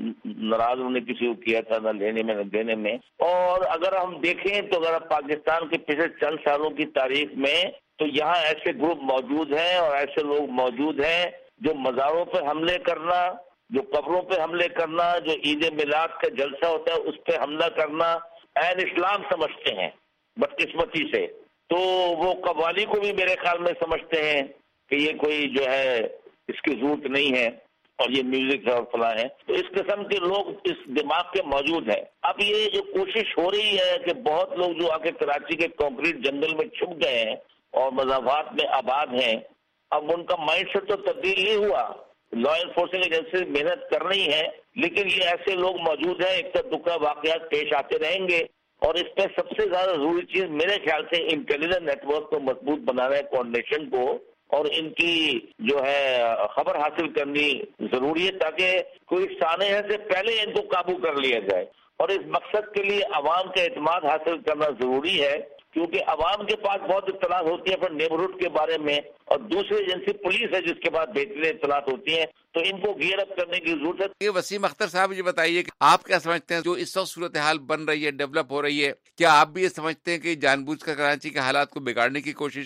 ناراض ہونے کسی کو کیا تھا، نہ لینے میں نہ دینے میں۔ اور اگر ہم دیکھیں تو اگر پاکستان کے پچھلے چند سالوں کی تاریخ میں، تو یہاں ایسے گروپ موجود ہیں اور ایسے لوگ موجود ہیں جو مزاروں پہ حملے کرنا، جو قبروں پہ حملے کرنا، جو عید میلاد کا جلسہ ہوتا ہے اس پہ حملہ کرنا عین اسلام سمجھتے ہیں بدقسمتی سے۔ تو وہ قوالی کو بھی میرے خیال میں سمجھتے ہیں کہ یہ کوئی جو ہے اس کی ضرورت نہیں ہے اور یہ میوزک اور فلاں ہے، تو اس قسم کے لوگ اس دماغ کے موجود ہیں۔ اب یہ جو کوشش ہو رہی ہے کہ بہت لوگ جو آ کے کراچی کے کنکریٹ جنگل میں چھپ گئے ہیں اور مضافات میں آباد ہیں، اب ان کا مائنڈ سیٹ تو تبدیل نہیں ہوا۔ لا انفورسنگ ایجنسی محنت کر رہی ہیں، لیکن یہ ایسے لوگ موجود ہیں، ایک دکھا واقعات پیش آتے رہیں گے، اور اس پہ سب سے زیادہ ضروری چیز میرے خیال سے انٹیلیجنس نیٹ ورک کو مضبوط بنانا ہے، کوآرڈینیشن کو، اور ان کی جو ہے خبر حاصل کرنی ضروری ہے تاکہ کوئی سانحہ سے پہلے ان کو قابو کر لیا جائے۔ اور اس مقصد کے لیے عوام کا اعتماد حاصل کرنا ضروری ہے، کیونکہ عوام کے پاس بہت اطلاعات ہوتی ہیں اپنے نیبرہڈ کے بارے میں، اور دوسری ایجنسی پولیس ہے جس کے پاس بہترین اطلاعات ہوتی ہیں، تو ان کو گیئر اپ کرنے کی ضرورت ہے۔ یہ وسیم اختر صاحب یہ بتائیے کہ آپ کیا سمجھتے ہیں جو اس وقت صورتحال بن رہی ہے، ڈیولپ ہو رہی ہے، کیا آپ بھی یہ سمجھتے ہیں کہ جان بوجھ کر کراچی کے حالات کو بگاڑنے کی کوشش ہے؟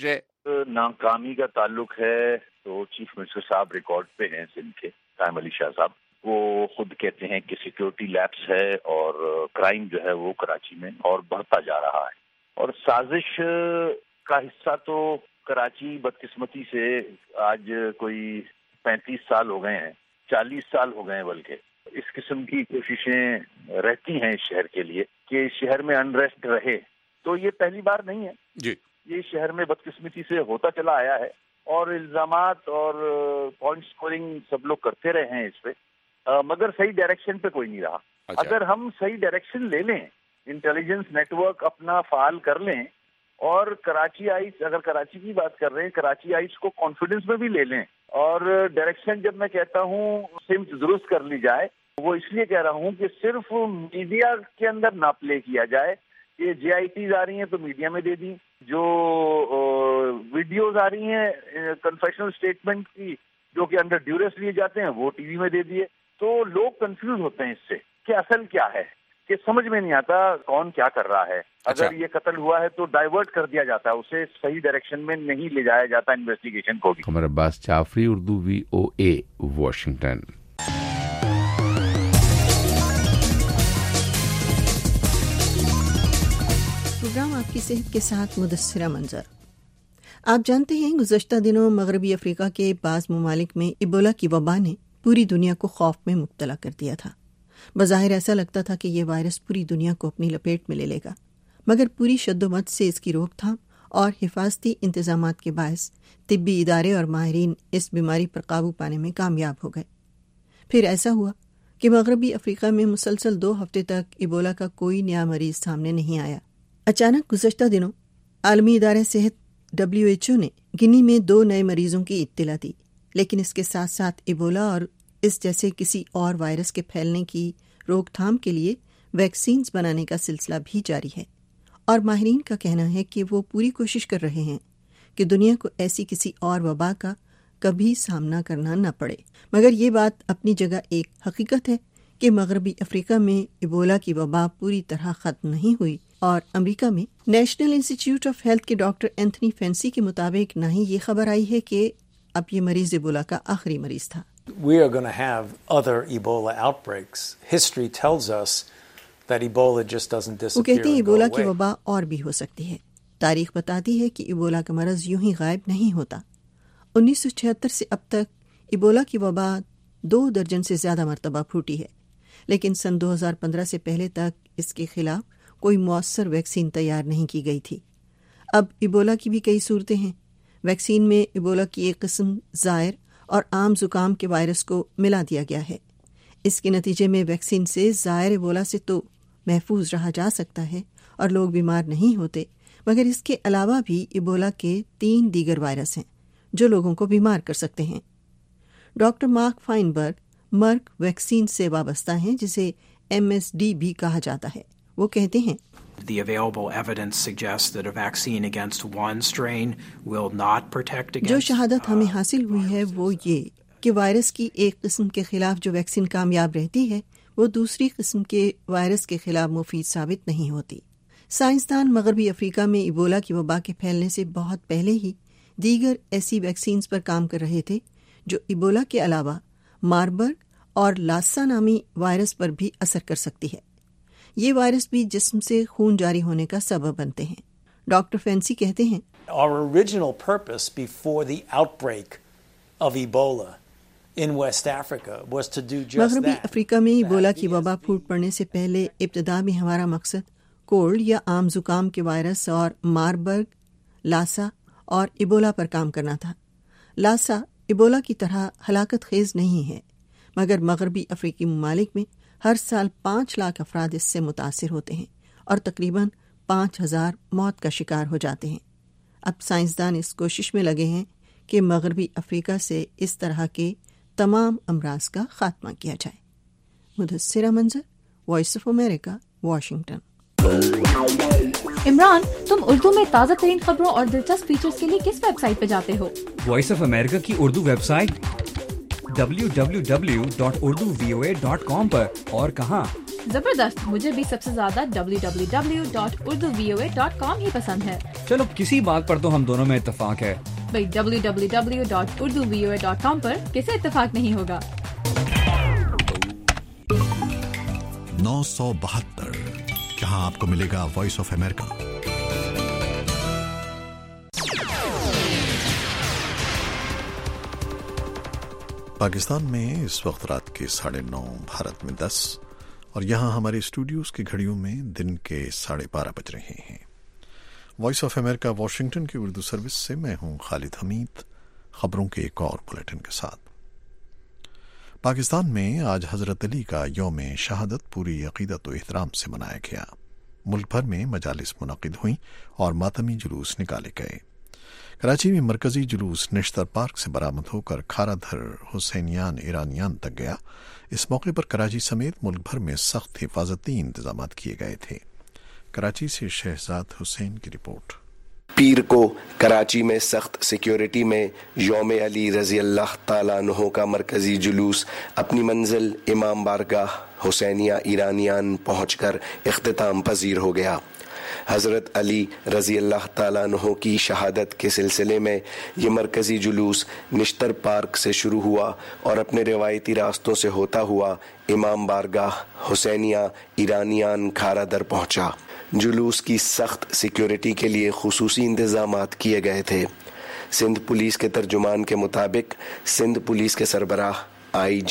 ناکامی کا تعلق ہے تو چیف منسٹر صاحب ریکارڈ پہ ہیں سندھ کے، قائم علی شاہ صاحب. وہ خود کہتے ہیں کہ سیکیورٹی لیپس ہے اور کرائم جو ہے وہ کراچی میں اور بڑھتا جا رہا ہے. اور سازش کا حصہ تو کراچی بدقسمتی سے آج کوئی 35 سال ہو گئے ہیں، 40 سال ہو گئے ہیں، بلکہ اس قسم کی کوششیں رہتی ہیں اس شہر کے لیے کہ شہر میں انریسٹ رہے. تو یہ پہلی بار نہیں ہے جی، یہ شہر میں بدقسمتی سے ہوتا چلا آیا ہے اور الزامات اور پوائنٹ سکورنگ سب لوگ کرتے رہے ہیں اس پہ، مگر صحیح ڈائریکشن پہ کوئی نہیں رہا. اگر ہم صحیح ڈائریکشن لے لیں، انٹیلیجنس نیٹ ورک اپنا فعال کر لیں اور کراچی آئیس، اگر کراچی کی بات کر رہے ہیں، کراچی آئیس کو کانفیڈنس میں بھی لے لیں اور ڈائریکشن جب میں کہتا ہوں سمت درست کر لی جائے، وہ اس لیے کہہ رہا ہوں کہ صرف میڈیا کے اندر نہ پلے کیا جائے. یہ جے آئی ٹیز آ رہی ہیں تو میڈیا میں دے دی، جو ویڈیوز آ رہی ہیں کنفیشنل اسٹیٹمنٹ کی جو کہ انڈر ڈیوریس لیے جاتے ہیں وہ ٹی وی میں دے دیے. تو لوگ کنفیوز ہوتے ہیں اس سے کہ اصل کیا ہے، کہ سمجھ میں نہیں آتا کون کیا کر رہا ہے. اگر یہ قتل ہوا ہے تو ڈائیورٹ کر دیا جاتا ہے، اسے صحیح ڈائریکشن میں نہیں لے جایا جاتا انویسٹیگیشن کو بھی. Qamar Abbas Jafri, Urdu VOA Washington. Programme آپ کی صحت کے ساتھ مدثرہ منظر. آپ جانتے ہیں گزشتہ دنوں مغربی افریقہ کے بعض ممالک میں ایبولا کی وبا نے پوری دنیا کو خوف میں مبتلا کر دیا تھا. بظاہر ایسا لگتا تھا کہ یہ وائرس پوری دنیا کو اپنی لپیٹ میں لے لے گا، مگر پوری شد و مت سے اس کی روک تھام اور حفاظتی انتظامات کے باعث طبی ادارے اور ماہرین اس بیماری پر قابو پانے میں کامیاب ہو گئے. پھر ایسا ہوا کہ مغربی افریقہ میں مسلسل 2 ہفتے تک ایبولا کا کوئی نیا مریض سامنے نہیں آیا. اچانک گزشتہ دنوں عالمی ادارہ صحت WHO نے گنی میں 2 نئے مریضوں کی اطلاع دی، لیکن اس کے ساتھ ساتھ ایبولا اور اس جیسے کسی اور وائرس کے پھیلنے کی روک تھام کے لیے ویکسینز بنانے کا سلسلہ بھی جاری ہے. اور ماہرین کا کہنا ہے کہ وہ پوری کوشش کر رہے ہیں کہ دنیا کو ایسی کسی اور وبا کا کبھی سامنا کرنا نہ پڑے. مگر یہ بات اپنی جگہ ایک حقیقت ہے کہ مغربی افریقہ میں ایبولا کی وبا پوری طرح ختم نہیں ہوئی، اور امریکہ میں نیشنل انسٹیٹیوٹ آف ہیلتھ کے ڈاکٹر اینتھنی فینسی کے مطابق نہ ہی یہ خبر آئی ہے کہ اب یہ مریض ایبولا کا آخری مریض تھا. We are going to have other Ebola outbreaks. History tells us that Ebola just doesn't disappear. وہ کہتے ہیں ایبولا کی وبا اور بھی ہو سکتی ہے. تاریخ بتاتی ہے کہ ایبولا کا مرض یوں ہی غائب نہیں ہوتا. 1976 سے اب تک ایبولا کی وبا 2 درجن سے زیادہ مرتبہ پھوٹی ہے، لیکن سن 2015 سے پہلے تک اس کے خلاف کوئی مؤثر ویکسین تیار نہیں کی گئی تھی. اب ایبولا کی بھی کئی صورتیں ہیں. ویکسین میں ایبولا کی ایک قسم زائر اور عام زکام کے وائرس کو ملا دیا گیا ہے. اس کے نتیجے میں ویکسین سے زائر ایبولا سے تو محفوظ رہا جا سکتا ہے اور لوگ بیمار نہیں ہوتے، مگر اس کے علاوہ بھی ایبولا کے 3 دیگر وائرس ہیں جو لوگوں کو بیمار کر سکتے ہیں. Doctor Mark Feinberg Merck vaccine سے وابستہ ہیں، جسے MSD بھی کہا جاتا ہے. وہ کہتے ہیں The available evidence suggests that a vaccine against one strain will not protect against. جو شہادت ہمیں حاصل ہوئی ہے وہ یہ کہ وائرس کی ایک قسم کے خلاف جو ویکسین کامیاب رہتی ہے وہ دوسری قسم کے وائرس کے خلاف مفید ثابت نہیں ہوتی. سائنسدان مغربی افریقہ میں ایبولا کی وبا کے پھیلنے سے بہت پہلے ہی دیگر ایسی ویکسینز پر کام کر رہے تھے جو ایبولا کے علاوہ ماربرگ اور لاسا نامی وائرس پر بھی اثر کر سکتی ہے. یہ وائرس بھی جسم سے خون جاری ہونے کا سبب بنتے ہیں. ڈاکٹر فینسی کہتے ہیں Our original purpose before the outbreak of Ebola in West Africa was to do just مغربی that. افریقہ میں ایبولا کی وبا پھوٹ پڑنے سے پہلے ابتدا میں ہمارا مقصد کولڈ یا عام زکام کے وائرس اور ماربرگ، لاسا اور ایبولا پر کام کرنا تھا. لاسا ایبولا کی طرح ہلاکت خیز نہیں ہے، مگر مغربی افریقی ممالک میں ہر سال 5 لاکھ افراد اس سے متاثر ہوتے ہیں اور تقریباً 5000 موت کا شکار ہو جاتے ہیں. اب سائنسدان اس کوشش میں لگے ہیں کہ مغربی افریقہ سے اس طرح کے تمام امراض کا خاتمہ کیا جائے. Mudassira Manzar, voice of America, Washington. Imran, تم اردو میں تازہ ترین خبروں اور دلچسپ فیچرز کے لیے کس ویب سائٹ پہ جاتے ہو؟ وائس آف امریکہ کی اردو ویب سائٹ www.urduvoa.com پر. اور کہاں؟ زبردست، مجھے بھی سب سے زیادہ www.urduvoa.com ہی پسند ہے. चलो किसी बात पर तो हम दोनों में इत्तेफाक है। भाई www.urduvoa.com पर किसे इत्तेफाक नहीं होगा। 972 जहां आपको मिलेगा वॉइस ऑफ अमेरिका। पाकिस्तान में इस वक्त रात के 9:30, भारत में 10 और यहाँ हमारे स्टूडियोज की घड़ियों में दिन के 12:30 बज रहे हैं। वॉइस ऑफ अमेरिका वाशिंगटन की उर्दू सर्विस से मैं हूँ खालिद हमीद, खबरों के एक और बुलेटिन के साथ। पाकिस्तान में आज हजरत अली का यौम शहादत पूरी अकीदत व एहतराम से मनाया गया। मुल्क भर में मजालिस मुनक़िद हुई और मातमी जुलूस निकाले गए। कराची में मरकजी जुलूस निश्तर पार्क से बरामद होकर खाराधर हुसैनियान ईरानियान तक गया। इस मौके पर कराची समेत मुल्क भर में सख्त हिफाजती इंतजाम किए गए थे। कराची से शहजाद हुसैन की रिपोर्ट। पीर को कराची में सख्त सिक्योरिटी में यौम अली रज़ी अल्लाह ताला अन्हु का मरकजी जुलूस अपनी मंजिल इमाम बारगाह हुसैनिया ईरानियान पहुंचकर इख्तिताम पजीर हो गया। हज़रत अली रज़ी अल्लाह ताला अन्हु की शहादत के सिलसिले में ये मरकज़ी जुलूस निश्तर पार्क से शुरू हुआ और अपने रिवायती रास्तों से होता हुआ इमाम बारगाह हुसैनिया ईरानियान खारादर पहुंचा। जुलूस की सख्त सिक्योरिटी के लिए खुसूसी इंतजामात किए गए थे। सिंध पुलिस के तर्जुमान के मुताबिक सिंध पुलिस के सरबराह IG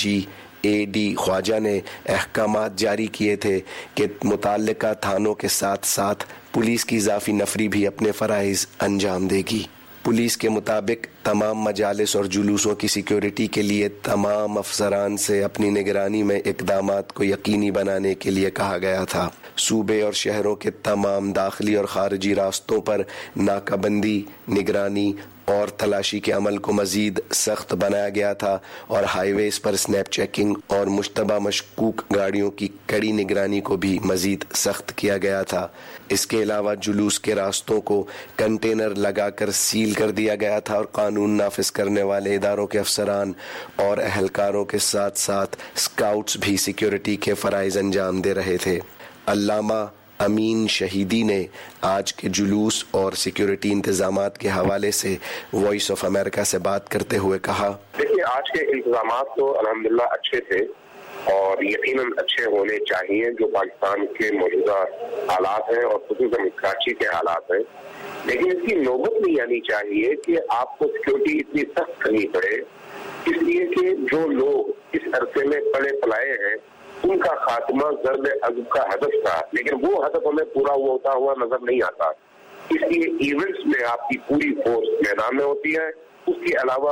AD ख्वाजा ने अहकामात जारी किए थे कि मुताल्लिका थानों के साथ साथ पुलिस की इजाफी नफरी भी अपने फ़राइज़ अंजाम देगी। पुलिस के मुताबिक तमाम मजालिस और जुलूसों की सिक्योरिटी के लिए तमाम अफसरान से अपनी निगरानी में इक़दामात को यकीनी बनाने के लिए कहा गया था। सूबे और शहरों के तमाम दाखिली और खारजी रास्तों पर नाकाबंदी, निगरानी और तलाशी के अमल को मजीद सख्त बनाया गया था और हाईवेज पर स्नैप चेकिंग और मुश्तबा मशकूक गाड़ियों की कड़ी निगरानी को भी मजीद सख्त किया गया था। इसके अलावा जुलूस के रास्तों को कंटेनर लगाकर सील कर दिया गया था और कानून नाफिज करने वाले इदारों के अफसरान और अहलकारों के साथ साथ स्काउट्स भी सिक्योरिटी के फ़राइज़ अंजाम दे रहे थे। अल्लामा अमीन शहीदी ने आज के जुलूस और सिक्योरिटी इंतजामात के हवाले से वॉइस ऑफ अमेरिका से बात करते हुए कहा, देखिए आज के इंतजामात तो अल्हम्दुलिल्लाह अच्छे थे और यकीनन अच्छे होने चाहिए जो पाकिस्तान के मौजूदा हालात हैं और खुसूसन कराची के हालात हैं। लेकिन इसकी नौबत नहीं आनी चाहिए कि आपको सिक्योरिटी इतनी सख्त करनी पड़े, इसलिए कि जो लोग इस अरसे में पले पलाए हैं उनका खात्मा ज़र्ब अज़ब का हदफ था, लेकिन वो हदफ हमें पूरा होता हुआ नजर नहीं आता। इसलिए इवेंट्स में आपकी पूरी फोर्स मैदान में होती है। उसके अलावा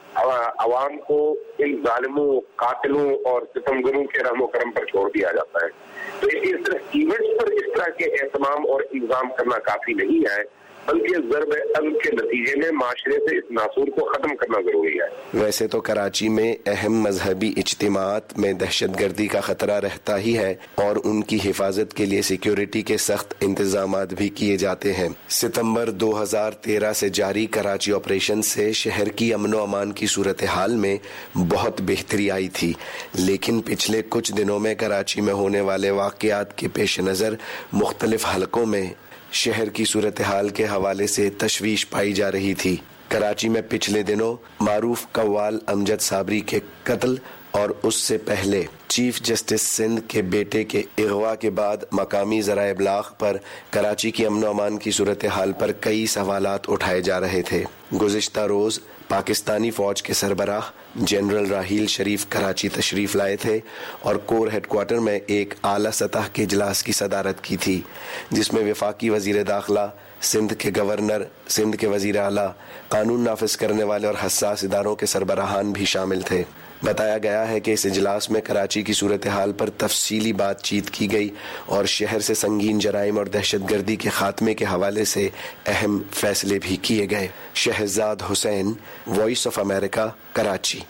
अवाम को इन जालिमों, कातिलों और सितमगरों के रहमो करम पर छोड़ दिया जाता है। तो इस तरह इवेंट्स पर इस तरह के एहतमाम और इंतजाम करना काफी नहीं है, बल्कि ज़र्ब अज़ब के नतीजे में माशरे से इस नासूर को खत्म करना जरूरी है। वैसे तो कराची में अहम मजहबी इज्तिमात में दहशतगर्दी का खतरा रहता ही है और उनकी हिफाजत के लिए सिक्योरिटी के सख्त इंतजामात भी किए जाते हैं। सितंबर 2013 से जारी कराची ऑपरेशन से शहर की अमन व अमान की सूरत हाल में बहुत बेहतरी आई थी, लेकिन पिछले कुछ दिनों में कराची में होने वाले वाक़यात के पेश नज़र मुख्तलिफ हलकों में शहर की सूरत हाल के हवाले से तशवीश पाई जा रही थी। कराची में पिछले दिनों मारूफ कव्वाल अमजद साबरी के कत्ल और उससे पहले चीफ जस्टिस सिंध के बेटे के अगवा के बाद मकामी ज़राए इब्लाग पर कराची की अमन व अमान की सूरत हाल पर कई सवालात उठाए जा रहे थे। गुज़िश्ता रोज़ पाकिस्तानी फौज के सरबराह जनरल राहील शरीफ कराची तशरीफ लाए थे और कोर हेडक्वार्टर में एक आला सतह के इजलास की सदारत की थी, जिसमें वफाकी वजीर दाखिला, सिंध के गवर्नर, सिंध के वजीर आला, कानून नाफिज करने वाले और हसास इदारों के सरबराहान भी शामिल थे। बताया गया है कि इस इजलास में कराची की सूरत हाल पर तफसीली बातचीत की गई और शहर से संगीन जराइम और दहशतगर्दी के खात्मे के हवाले से अहम फैसले भी किए गए। Shahzad Hussain, voice of America, Karachi.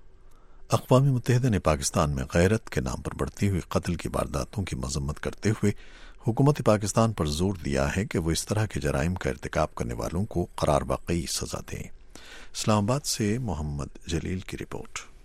अक़वाम मुत्तहिदा ने पाकिस्तान में गैरत के नाम पर बढ़ती हुई कत्ल की वारदातों की मजम्मत करते हुए हुकूमत पाकिस्तान पर जोर दिया है कि वो इस तरह के जराइम का इर्तिकाब करने वालों को करार वाकई सजा दें। इस्लामाबाद से मोहम्मद जलील की रिपोर्ट।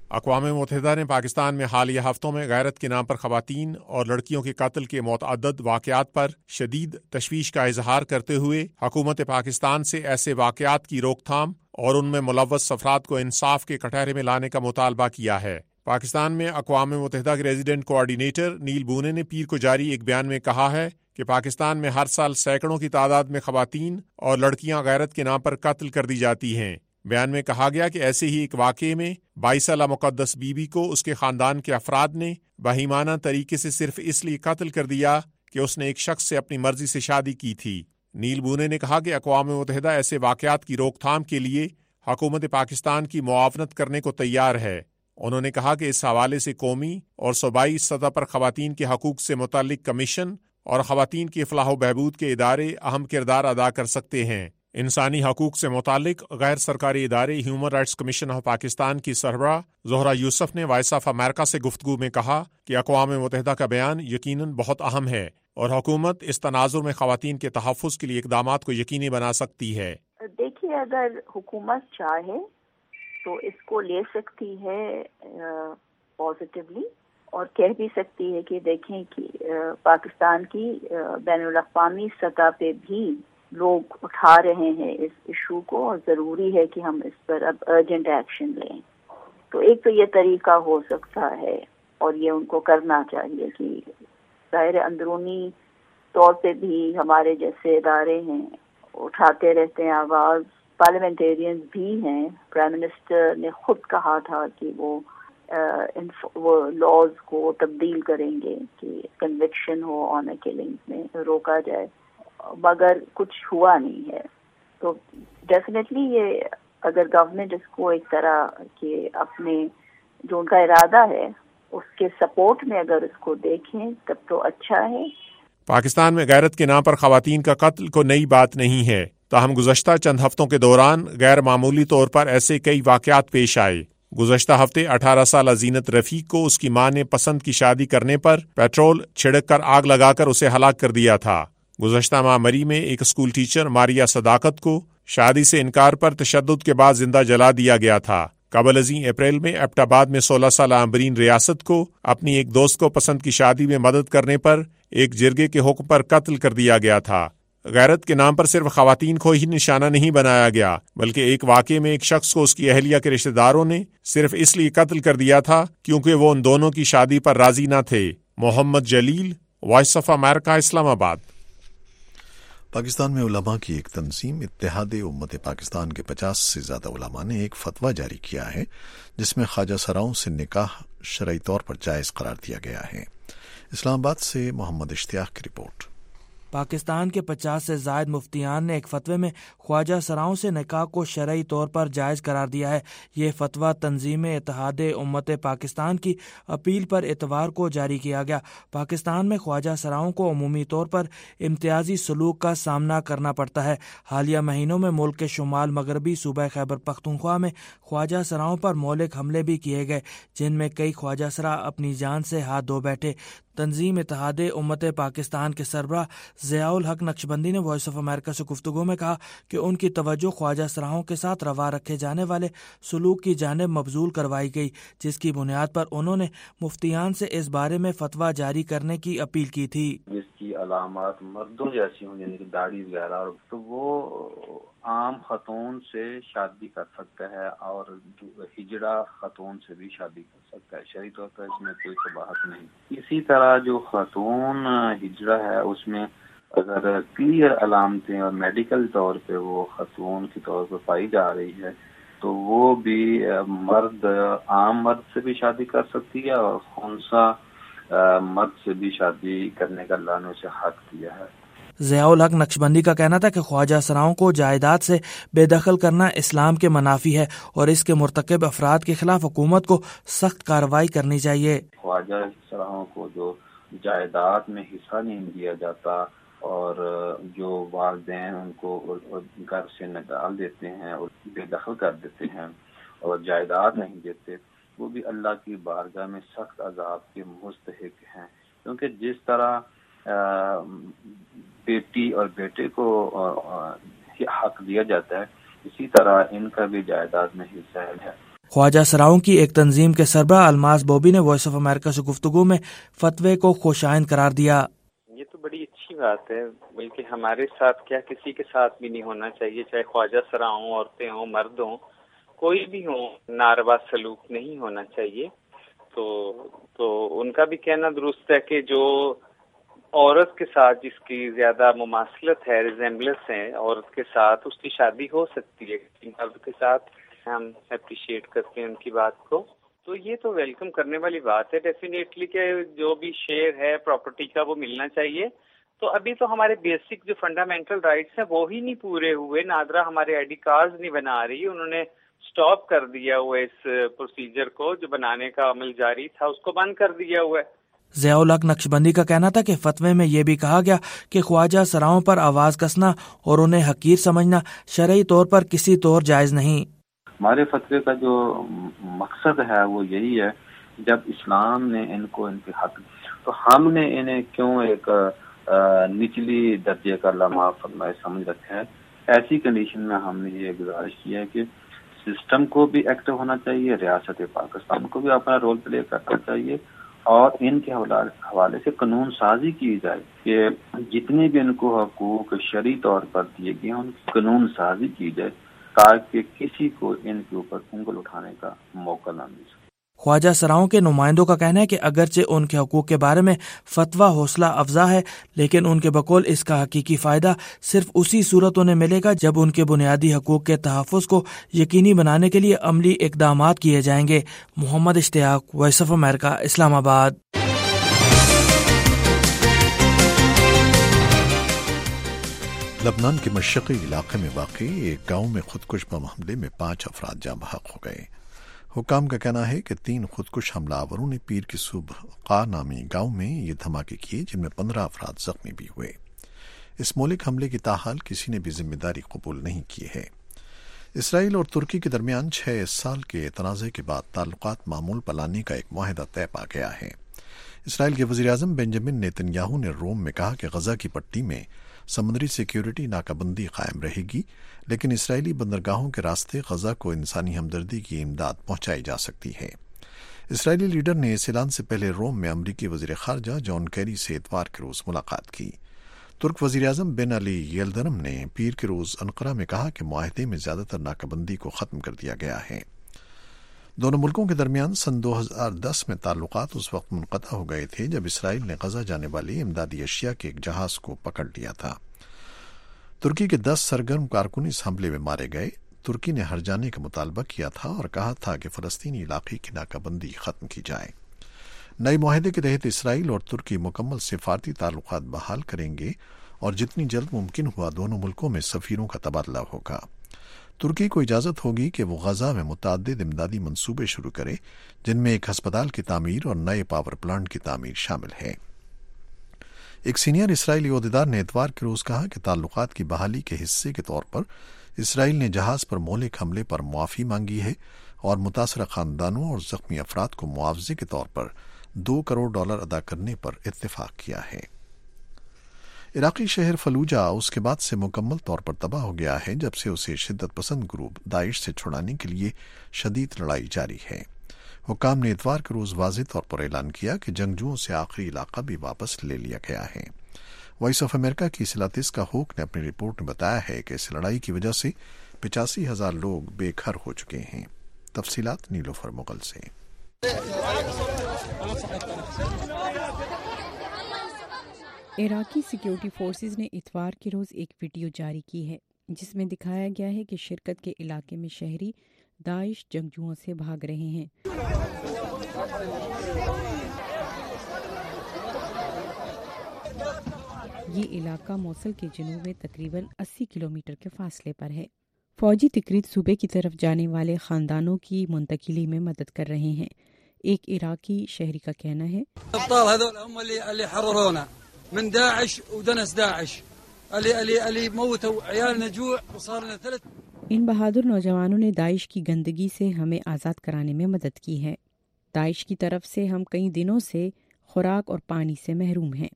اقوام متحدہ نے پاکستان میں حالیہ ہفتوں میں غیرت کے نام پر خواتین اور لڑکیوں کے قتل کے متعدد واقعات پر شدید تشویش کا اظہار کرتے ہوئے حکومت پاکستان سے ایسے واقعات کی روک تھام اور ان میں ملوث افراد کو انصاف کے کٹہرے میں لانے کا مطالبہ کیا ہے۔ پاکستان میں اقوام متحدہ کے ریزیڈنٹ کوآرڈینیٹر نیل بونے نے پیر کو جاری ایک بیان میں کہا ہے کہ پاکستان میں ہر سال سینکڑوں کی تعداد میں خواتین اور لڑکیاں غیرت کے نام پر قتل کر دی جاتی ہیں۔ بیان میں کہا گیا کہ ایسے ہی ایک واقعے میں 22 سالہ مقدس بی بی کو اس کے خاندان کے افراد نے بہیمانہ طریقے سے صرف اس لیے قتل کر دیا کہ اس نے ایک شخص سے اپنی مرضی سے شادی کی تھی۔ نیل بونے نے کہا کہ اقوام متحدہ ایسے واقعات کی روک تھام کے لیے حکومت پاکستان کی معاونت کرنے کو تیار ہے۔ انہوں نے کہا کہ اس حوالے سے قومی اور صوبائی سطح پر خواتین کے حقوق سے متعلق کمیشن اور خواتین کی فلاح و بہبود کے ادارے اہم کردار ادا کر سکتے ہیں۔ انسانی حقوق سے متعلق غیر سرکاری ادارے human rights commission of Pakistan کی سربراہ زہرہ یوسف نے وائس آف امریکہ سے گفتگو میں کہا کہ اقوام متحدہ کا بیان یقیناً بہت اہم ہے اور حکومت اس تناظر میں خواتین کے تحفظ کے لیے اقدامات کو یقینی بنا سکتی ہے۔ دیکھیے، اگر حکومت چاہے تو اس کو لے سکتی ہے پازیٹیولی اور کہہ بھی سکتی ہے کہ دیکھیں کہ پاکستان کی بین الاقوامی سطح پہ بھی لوگ اٹھا رہے ہیں اس ایشو کو اور ضروری ہے کہ ہم اس پر اب ارجنٹ ایکشن لیں۔ تو ایک تو یہ طریقہ ہو سکتا ہے اور یہ ان کو کرنا چاہیے کہ ظاہر اندرونی طور پہ بھی ہمارے جیسے ادارے ہیں اٹھاتے رہتے ہیں آواز، پارلیمنٹیرینز بھی ہیں۔ پرائم منسٹر نے خود کہا تھا کہ وہ لاز کو تبدیل کریں گے کہ کنوکشن ہو آنر کلنگز میں روکا جائے، مگر کچھ ہوا نہیں ہے۔ تو ڈیفینیٹلی یہ اگر گورنمنٹ اس کو ایک طرح کے اپنے جو ان کا ارادہ ہے اس کے سپورٹ میں اگر اس کو دیکھیں تب تو اچھا ہے۔ پاکستان میں غیرت کے نام پر خواتین کا قتل کو نئی بات نہیں ہے، تاہم گزشتہ چند ہفتوں کے دوران غیر معمولی طور پر ایسے کئی واقعات پیش آئے۔ گزشتہ ہفتے 18 سالہ زینت رفیق کو اس کی ماں نے پسند کی شادی کرنے پر پیٹرول چھڑک کر آگ لگا کر اسے ہلاک کر دیا تھا۔ گزشتہ ماہ مئی میں ایک اسکول ٹیچر ماریا صداقت کو شادی سے انکار پر تشدد کے بعد زندہ جلا دیا گیا تھا۔ قبل ازیں اپریل میں ایبٹ آباد میں 16 سالہ امبرین ریاست کو اپنی ایک دوست کو پسند کی شادی میں مدد کرنے پر ایک جرگے کے حکم پر قتل کر دیا گیا تھا۔ غیرت کے نام پر صرف خواتین کو ہی نشانہ نہیں بنایا گیا، بلکہ ایک واقعے میں ایک شخص کو اس کی اہلیہ کے رشتہ داروں نے صرف اس لیے قتل کر دیا تھا کیونکہ وہ ان دونوں کی شادی پر راضی نہ تھے۔ محمد جلیل، وائس آف امریکہ، اسلام آباد۔ پاکستان میں علماء کی ایک تنظیم اتحاد امت پاکستان کے 50 سے زیادہ علماء نے ایک فتویٰ جاری کیا ہے جس میں خواجہ سراؤں سے نکاح شرعی طور پر جائز قرار دیا گیا ہے۔ اسلام آباد سے محمد اشتیاق کی رپورٹ۔ پاکستان کے 50 سے زائد مفتیان نے ایک فتوے میں خواجہ سراؤں سے نکاح کو شرعی طور پر جائز قرار دیا ہے۔ یہ فتویٰ تنظیم اتحاد امت پاکستان کی اپیل پر اتوار کو جاری کیا گیا۔ پاکستان میں خواجہ سراؤں کو عمومی طور پر امتیازی سلوک کا سامنا کرنا پڑتا ہے۔ حالیہ مہینوں میں ملک کے شمال مغربی صوبہ خیبر پختونخوا میں خواجہ سراؤں پر مہلک حملے بھی کیے گئے، جن میں کئی خواجہ سرا اپنی جان سے ہاتھ دھو بیٹھے۔ تنظیم اتحاد امت پاکستان کے سربراہ ضیاء الحق نقشبندی نے وائس آف امریکہ سے گفتگو میں کہا کہ ان کی توجہ خواجہ سراؤں کے ساتھ روا رکھے جانے والے سلوک کی جانب مبذول کروائی گئی، جس کی بنیاد پر انہوں نے مفتیان سے اس بارے میں فتویٰ جاری کرنے کی اپیل کی تھی۔ جس کی علامات مردوں جیسی ہوں، یعنی کہ داڑھی وغیرہ، تو وہ عام خاتون سے شادی کر سکتا ہے اور ہجڑا خاتون سے بھی شادی کر سکتا ہے۔ شرعی طور پر اس میں کوئی قباحت نہیں۔ اسی طرح جو خاتون ہجڑا ہے اس میں اگر کلیئر علامتیں اور میڈیکل طور پہ وہ خاتون کے طور پر پائی جا رہی ہے تو وہ بھی مرد عام مرد سے بھی شادی کر سکتی ہے اور خنثی مرد سے بھی شادی کرنے کا اللہ نے اسے حق دیا ہے۔ ضیاء الحق نقشبندی کا کہنا تھا کہ خواجہ سراؤں کو جائیداد سے بے دخل کرنا اسلام کے منافی ہے اور اس کے مرتکب افراد کے خلاف حکومت کو سخت کارروائی کرنی چاہیے۔ خواجہ سراؤں کو جو جائیداد میں حصہ نہیں دیا جاتا اور جو والدین ان کو گھر سے نکال دیتے ہیں اور بے دخل کر دیتے ہیں اور جائیداد نہیں دیتے، وہ بھی اللہ کی بارگاہ میں سخت عذاب کے مستحق ہیں، کیونکہ جس طرح بیٹی اور بیٹے کو حق دیا جاتا ہے اسی طرح ان کا بھی جائیداد میں حصہ ہے۔ خواجہ سراؤں کی ایک تنظیم کے سربراہ الماس بوبی نے وائس آف امریکہ سے گفتگو میں فتوے کو خوشائند قرار دیا۔ یہ تو بڑی اچھی بات ہے، بلکہ ہمارے ساتھ کیا کسی کے ساتھ بھی نہیں ہونا چاہیے، چاہے خواجہ سراؤں، عورتیں ہوں، مرد ہوں، کوئی بھی ہوں، ناروا سلوک نہیں ہونا چاہیے۔ تو ان کا بھی کہنا درست ہے کہ جو عورت کے ساتھ جس کی زیادہ مماثلت ہے، ریزمبلنس ہے عورت کے ساتھ، اس کی شادی ہو سکتی ہے مرد کے ساتھ۔ ہم اپریشیٹ کرتے ہیں ان کی بات کو، تو یہ تو ویلکم کرنے والی بات ہے ڈیفینیٹلی کہ جو بھی شیئر ہے پراپرٹی کا وہ ملنا چاہیے۔ تو ابھی تو ہمارے بیسک جو فنڈامنٹل رائٹس ہیں وہ ہی نہیں پورے ہوئے۔ نادرا ہمارے آئی ڈی کارڈز نہیں بنا رہی، انہوں نے سٹاپ کر دیا ہوا اس پروسیجر کو، جو بنانے کا عمل جاری تھا اس کو بند کر دیا ہوا ہے۔ ضیاء الحق نقشبندی کا کہنا تھا کہ فتوے میں یہ بھی کہا گیا کہ خواجہ سراؤں پر آواز کسنا اور انہیں حقیر سمجھنا شرعی طور پر کسی طور جائز نہیں۔ ہمارے فتوے کا جو مقصد ہے وہ یہی ہے، جب اسلام نے ان کو ان کے حق، تو ہم نے انہیں کیوں ایک نچلی درجے کا لمحہ فرمائے سمجھ رکھا ہے۔ ایسی کنڈیشن میں ہم نے یہ گزارش کی ہے کہ سسٹم کو بھی ایکٹیو ہونا چاہیے، ریاست پاکستان کو بھی اپنا رول پلے کرنا چاہیے، اور ان کے حوالے سے قانون سازی کی جائے کہ جتنے بھی ان کو حقوق شرعی طور پر دیے گئے ہیں ان کی قانون سازی کی جائے، تاکہ کسی کو ان کے اوپر انگل اٹھانے کا موقع نہ مل سکے۔ خواجہ سراؤں کے نمائندوں کا کہنا ہے کہ اگرچہ ان کے حقوق کے بارے میں فتویٰ حوصلہ افزا ہے، لیکن ان کے بقول اس کا حقیقی فائدہ صرف اسی صورت انہیں ملے گا جب ان کے بنیادی حقوق کے تحفظ کو یقینی بنانے کے لیے عملی اقدامات کیے جائیں گے۔ محمد اشتیاق، وائس آف امریکہ، اسلام آباد۔ لبنان کے مشرقی علاقے میں واقع ایک گاؤں میں خودکش بم حملے میں 5 افراد جاں بحق ہو گئے۔ حکام کا کہنا ہے کہ 3 خودکش حملہ آوروں نے پیر کی صبح نامی گاؤں میں یہ دھماکے کیے، جن میں 15 افراد زخمی بھی ہوئے۔ اس مہلک حملے کی تاحال کسی نے بھی ذمہ داری قبول نہیں کی ہے۔ اسرائیل اور ترکی کے درمیان 6 سال کے تنازع کے بعد تعلقات معمول پر لانے کا ایک معاہدہ طے پا گیا ہے۔ اسرائیل کے وزیراعظم بنجامن نیتن یاہو نے روم میں کہا کہ غزہ کی پٹی میں سمندری سیکیورٹی ناکہ بندی قائم رہے گی، لیکن اسرائیلی بندرگاہوں کے راستے غزہ کو انسانی ہمدردی کی امداد پہنچائی جا سکتی ہے۔ اسرائیلی لیڈر نے اس اعلان سے پہلے روم میں امریکی وزیر خارجہ جان کیری سے اتوار کے روز ملاقات کی۔ ترک وزیر اعظم بن علی یلدرم نے پیر کے روز انقرہ میں کہا کہ معاہدے میں زیادہ تر ناکہ بندی کو ختم کر دیا گیا ہے۔ دونوں ملکوں کے درمیان سن 2010 میں تعلقات اس وقت منقطع ہو گئے تھے جب اسرائیل نے غزہ جانے والی امدادی اشیاء کے ایک جہاز کو پکڑ لیا تھا۔ ترکی کے 10 سرگرم کارکن اس حملے میں مارے گئے۔ ترکی نے ہر جانے کا مطالبہ کیا تھا اور کہا تھا کہ فلسطینی علاقے کی ناکہ بندی ختم کی جائے۔ نئے معاہدے کے تحت اسرائیل اور ترکی مکمل سفارتی تعلقات بحال کریں گے اور جتنی جلد ممکن ہوا دونوں ملکوں میں سفیروں کا تبادلہ ہوگا۔ ترکی کو اجازت ہوگی کہ وہ غزہ میں متعدد امدادی منصوبے شروع کرے، جن میں ایک ہسپتال کی تعمیر اور نئے پاور پلانٹ کی تعمیر شامل ہے۔ ایک سینئر اسرائیلی عہدیدار نے اتوار کے روز کہا کہ تعلقات کی بحالی کے حصے کے طور پر اسرائیل نے جہاز پر مہلک حملے پر معافی مانگی ہے اور متاثرہ خاندانوں اور زخمی افراد کو معاوضے کے طور پر $2 کروڑ ادا کرنے پر اتفاق کیا ہے۔ عراقی شہر فلوجہ اس کے بعد سے مکمل طور پر تباہ ہو گیا ہے جب سے اسے شدت پسند گروپ داعش سے چھڑانے کے لیے شدید لڑائی جاری ہے۔ حکام نے اتوار کے روز واضح طور پر اعلان کیا کہ جنگجوؤں سے آخری علاقہ بھی واپس لے لیا گیا ہے۔ وائس آف امریکہ کی سلاتس کا ہوک نے اپنی رپورٹ میں بتایا ہے کہ اس لڑائی کی وجہ سے 85,000 لوگ بے گھر ہو چکے ہیں۔ تفصیلات نیلوفر مغل سے۔ عراقی سیکیورٹی فورسز نے اتوار کے روز ایک ویڈیو جاری کی ہے جس میں دکھایا گیا ہے کہ شرکت کے علاقے میں شہری داعش جنگجوؤں سے بھاگ رہے ہیں۔ یہ علاقہ موصل کے جنوب میں تقریباً 80 کلومیٹر کے فاصلے پر ہے۔ فوجی تکریت صوبے کی طرف جانے والے خاندانوں کی منتقلی میں مدد کر رہے ہیں۔ ایک عراقی شہری کا کہنا ہے من داعش ودنس داعش اللي موتوا عيالنا جوع وصار لنا 3 ان بہادر نوجوانوں نے داعش کی گندگی سے ہمیں آزاد کرانے میں مدد کی ہے۔ داعش کی طرف سے ہم کئی دنوں سے خوراک اور پانی سے محروم ہیں۔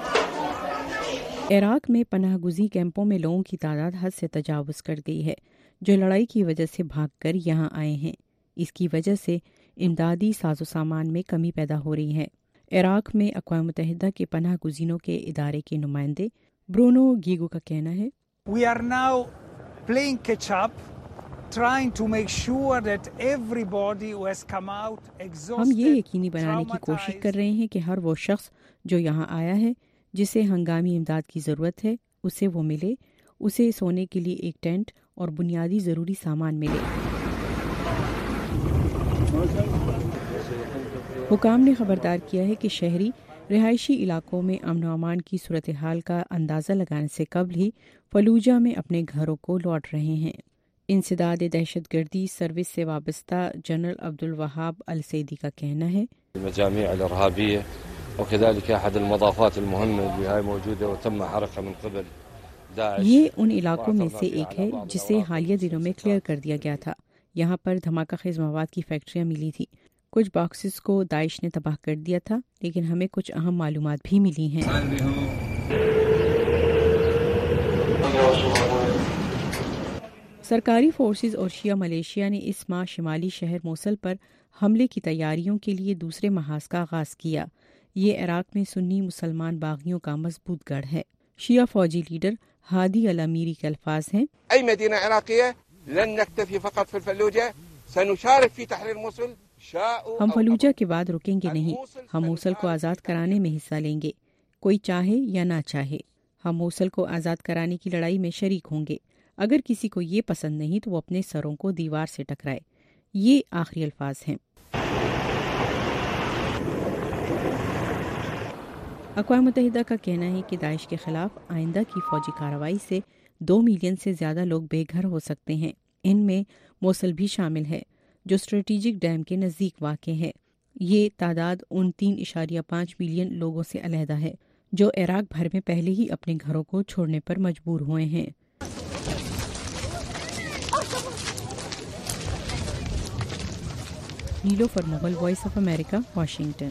عراق میں پناہ گزین کیمپوں میں لوگوں کی تعداد حد سے تجاوز کر گئی ہے۔ جو لڑائی کی وجہ سے بھاگ کر یہاں آئے ہیں۔ اس کی وجہ سے امدادی ساز و سامان میں کمی پیدا ہو رہی ہے۔ عراق میں اقوام متحدہ کے پناہ گزینوں کے ادارے کے نمائندے برونو گیگو کا کہنا ہے We are now playing catch up, trying to make sure that everybody who has come out exhausted, ہم یہ یقینی بنانے کی کوشش کر رہے ہیں کہ ہر وہ شخص جو یہاں آیا ہے جسے ہنگامی امداد کی ضرورت ہے اسے وہ ملے، اسے سونے کے لیے ایک ٹینٹ اور بنیادی ضروری سامان ملے۔ حکام نے خبردار کیا ہے کہ شہری رہائشی علاقوں میں امن و امان کی صورتحال کا اندازہ لگانے سے قبل ہی فلوجہ میں اپنے گھروں کو لوٹ رہے ہیں۔ انسداد دہشت گردی سروس سے وابستہ جنرل عبدالوہاب السیدی کا کہنا ہے المجاميع الإرهابية وكذلك أحد المضافات المهمة اللي هاي موجودة وتم حرقها من قبل داعش۔ یہ ان علاقوں میں سے ایک ہے جسے حالیہ دنوں میں کلیئر کر دیا گیا تھا۔ یہاں پر دھماکہ خیز مواد کی فیکٹریاں ملی تھی۔ کچھ باکسز کو داعش نے تباہ کر دیا تھا، لیکن ہمیں کچھ اہم معلومات بھی ملی ہیں۔ سرکاری فورسز اور شیعہ ملیشیا نے اس ماہ شمالی شہر موصل پر حملے کی تیاریوں کے لیے دوسرے محاذ کا آغاز کیا۔ یہ عراق میں سنی مسلمان باغیوں کا مضبوط گڑھ ہے۔ شیعہ فوجی لیڈر ہادی الامیری کے الفاظ ہیں أي مدينة عراقية لن نكتفي فقط في الفلوجة سنشارك في تحرير موصل۔ ہم فلوجہ کے بعد رکیں گے نہیں، ہم موصل کو آزاد کرانے میں حصہ لیں گے، کوئی چاہے یا نہ چاہے۔ ہم موصل کو آزاد کرانے کی لڑائی میں شریک ہوں گے۔ اگر کسی کو یہ پسند نہیں تو وہ اپنے سروں کو دیوار سے ٹکرائے۔ یہ آخری الفاظ ہیں۔ اقوام متحدہ کا کہنا ہے کہ داعش کے خلاف آئندہ کی فوجی کارروائی سے 2 ملین سے زیادہ لوگ بے گھر ہو سکتے ہیں۔ ان میں موصل بھی شامل ہے جو اسٹریٹجک ڈیم کے نزدیک واقع ہے۔ یہ تعداد ان 3.5 ملین لوگوں سے علیحدہ ہے جو عراق بھر میں پہلے ہی اپنے گھروں کو چھوڑنے پر مجبور ہوئے ہیں۔ Nilofar Mughal, voice of America, Washington.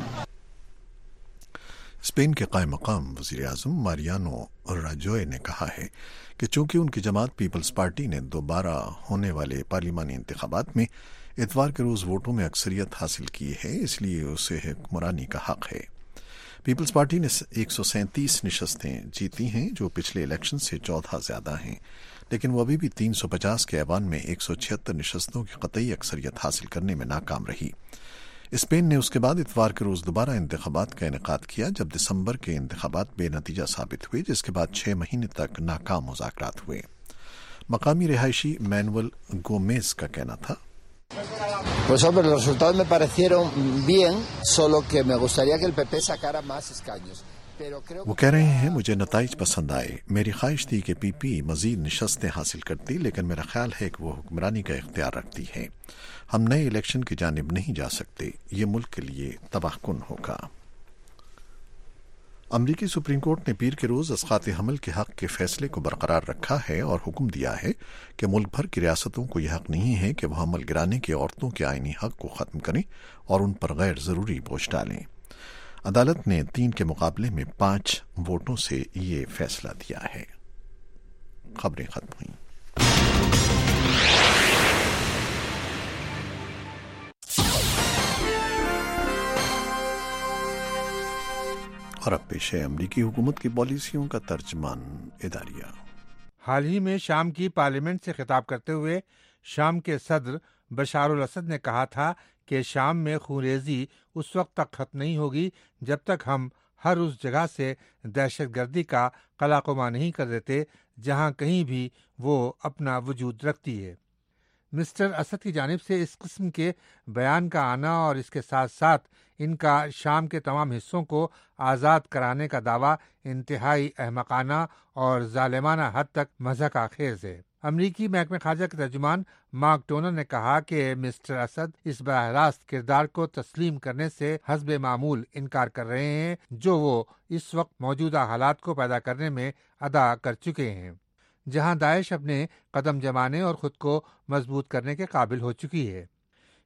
Spain کے قائم مقام وزیر اعظم ماریانو راجوئے نے کہا ہے کہ چونکہ ان کی جماعت پیپلز پارٹی نے دوبارہ ہونے والے پارلیمانی انتخابات میں اتوار کے روز ووٹوں میں اکثریت حاصل کی ہے، اس لیے اسے حکمرانی کا حق ہے۔ پیپلز پارٹی نے 137 نشستیں جیتی ہیں جو پچھلے الیکشن سے 14 زیادہ ہیں، لیکن وہ ابھی بھی 350 کے ایوان میں 176 نشستوں کی قطعی اکثریت حاصل کرنے میں ناکام رہی۔ اسپین نے اس کے بعد اتوار کے روز دوبارہ انتخابات کا انعقاد کیا جب دسمبر کے انتخابات بے نتیجہ ثابت ہوئے، جس کے بعد 6 مہینے تک ناکام مذاکرات ہوئے۔ مقامی رہائشی مینول گومیز کا کہنا تھا Pues hombre, los resultados me parecieron bien, solo que me gustaría que el PP sacara más escaños. وہ کہہ رہے ہیں مجھے نتائج پسند آئے، میری خواہش تھی کہ پی پی مزید نشستیں حاصل کرتی، لیکن میرا خیال ہے کہ وہ حکمرانی کا اختیار رکھتی ہے۔ ہم نئے الیکشن کی جانب نہیں جا سکتے، یہ ملک کے لیے تباہ کن ہوگا۔ امریکی سپریم کورٹ نے پیر کے روز اسقاط حمل کے حق کے فیصلے کو برقرار رکھا ہے اور حکم دیا ہے کہ ملک بھر کی ریاستوں کو یہ حق نہیں ہے کہ وہ حمل گرانے کے عورتوں کے آئینی حق کو ختم کریں اور ان پر غیر ضروری بوجھ ڈالیں۔ عدالت نے 3 کے مقابلے میں 5 ووٹوں سے یہ فیصلہ دیا ہے۔ خبریں ختم ہوئیں۔ اور اب پیش ہے امریکی حکومت کی پالیسیوں کا ترجمان اداریہ۔ حال ہی میں شام کی پارلیمنٹ سے خطاب کرتے ہوئے شام کے صدر بشار الاسد نے کہا تھا کہ شام میں خونریزی اس وقت تک ختم نہیں ہوگی جب تک ہم ہر اس جگہ سے دہشت گردی کا قلاقمہ نہیں کر دیتے جہاں کہیں بھی وہ اپنا وجود رکھتی ہے۔ مسٹر اسد کی جانب سے اس قسم کے بیان کا آنا اور اس کے ساتھ ساتھ ان کا شام کے تمام حصوں کو آزاد کرانے کا دعویٰ انتہائی احمقانہ اور ظالمانہ حد تک مضحکہ خیز ہے۔ امریکی محکمہ خارجہ کے ترجمان مارک ٹونر نے کہا کہ مسٹر اسد اس براہ راست کردار کو تسلیم کرنے سے حسب معمول انکار کر رہے ہیں جو وہ اس وقت موجودہ حالات کو پیدا کرنے میں ادا کر چکے ہیں، جہاں داعش اپنے قدم جمانے اور خود کو مضبوط کرنے کے قابل ہو چکی ہے۔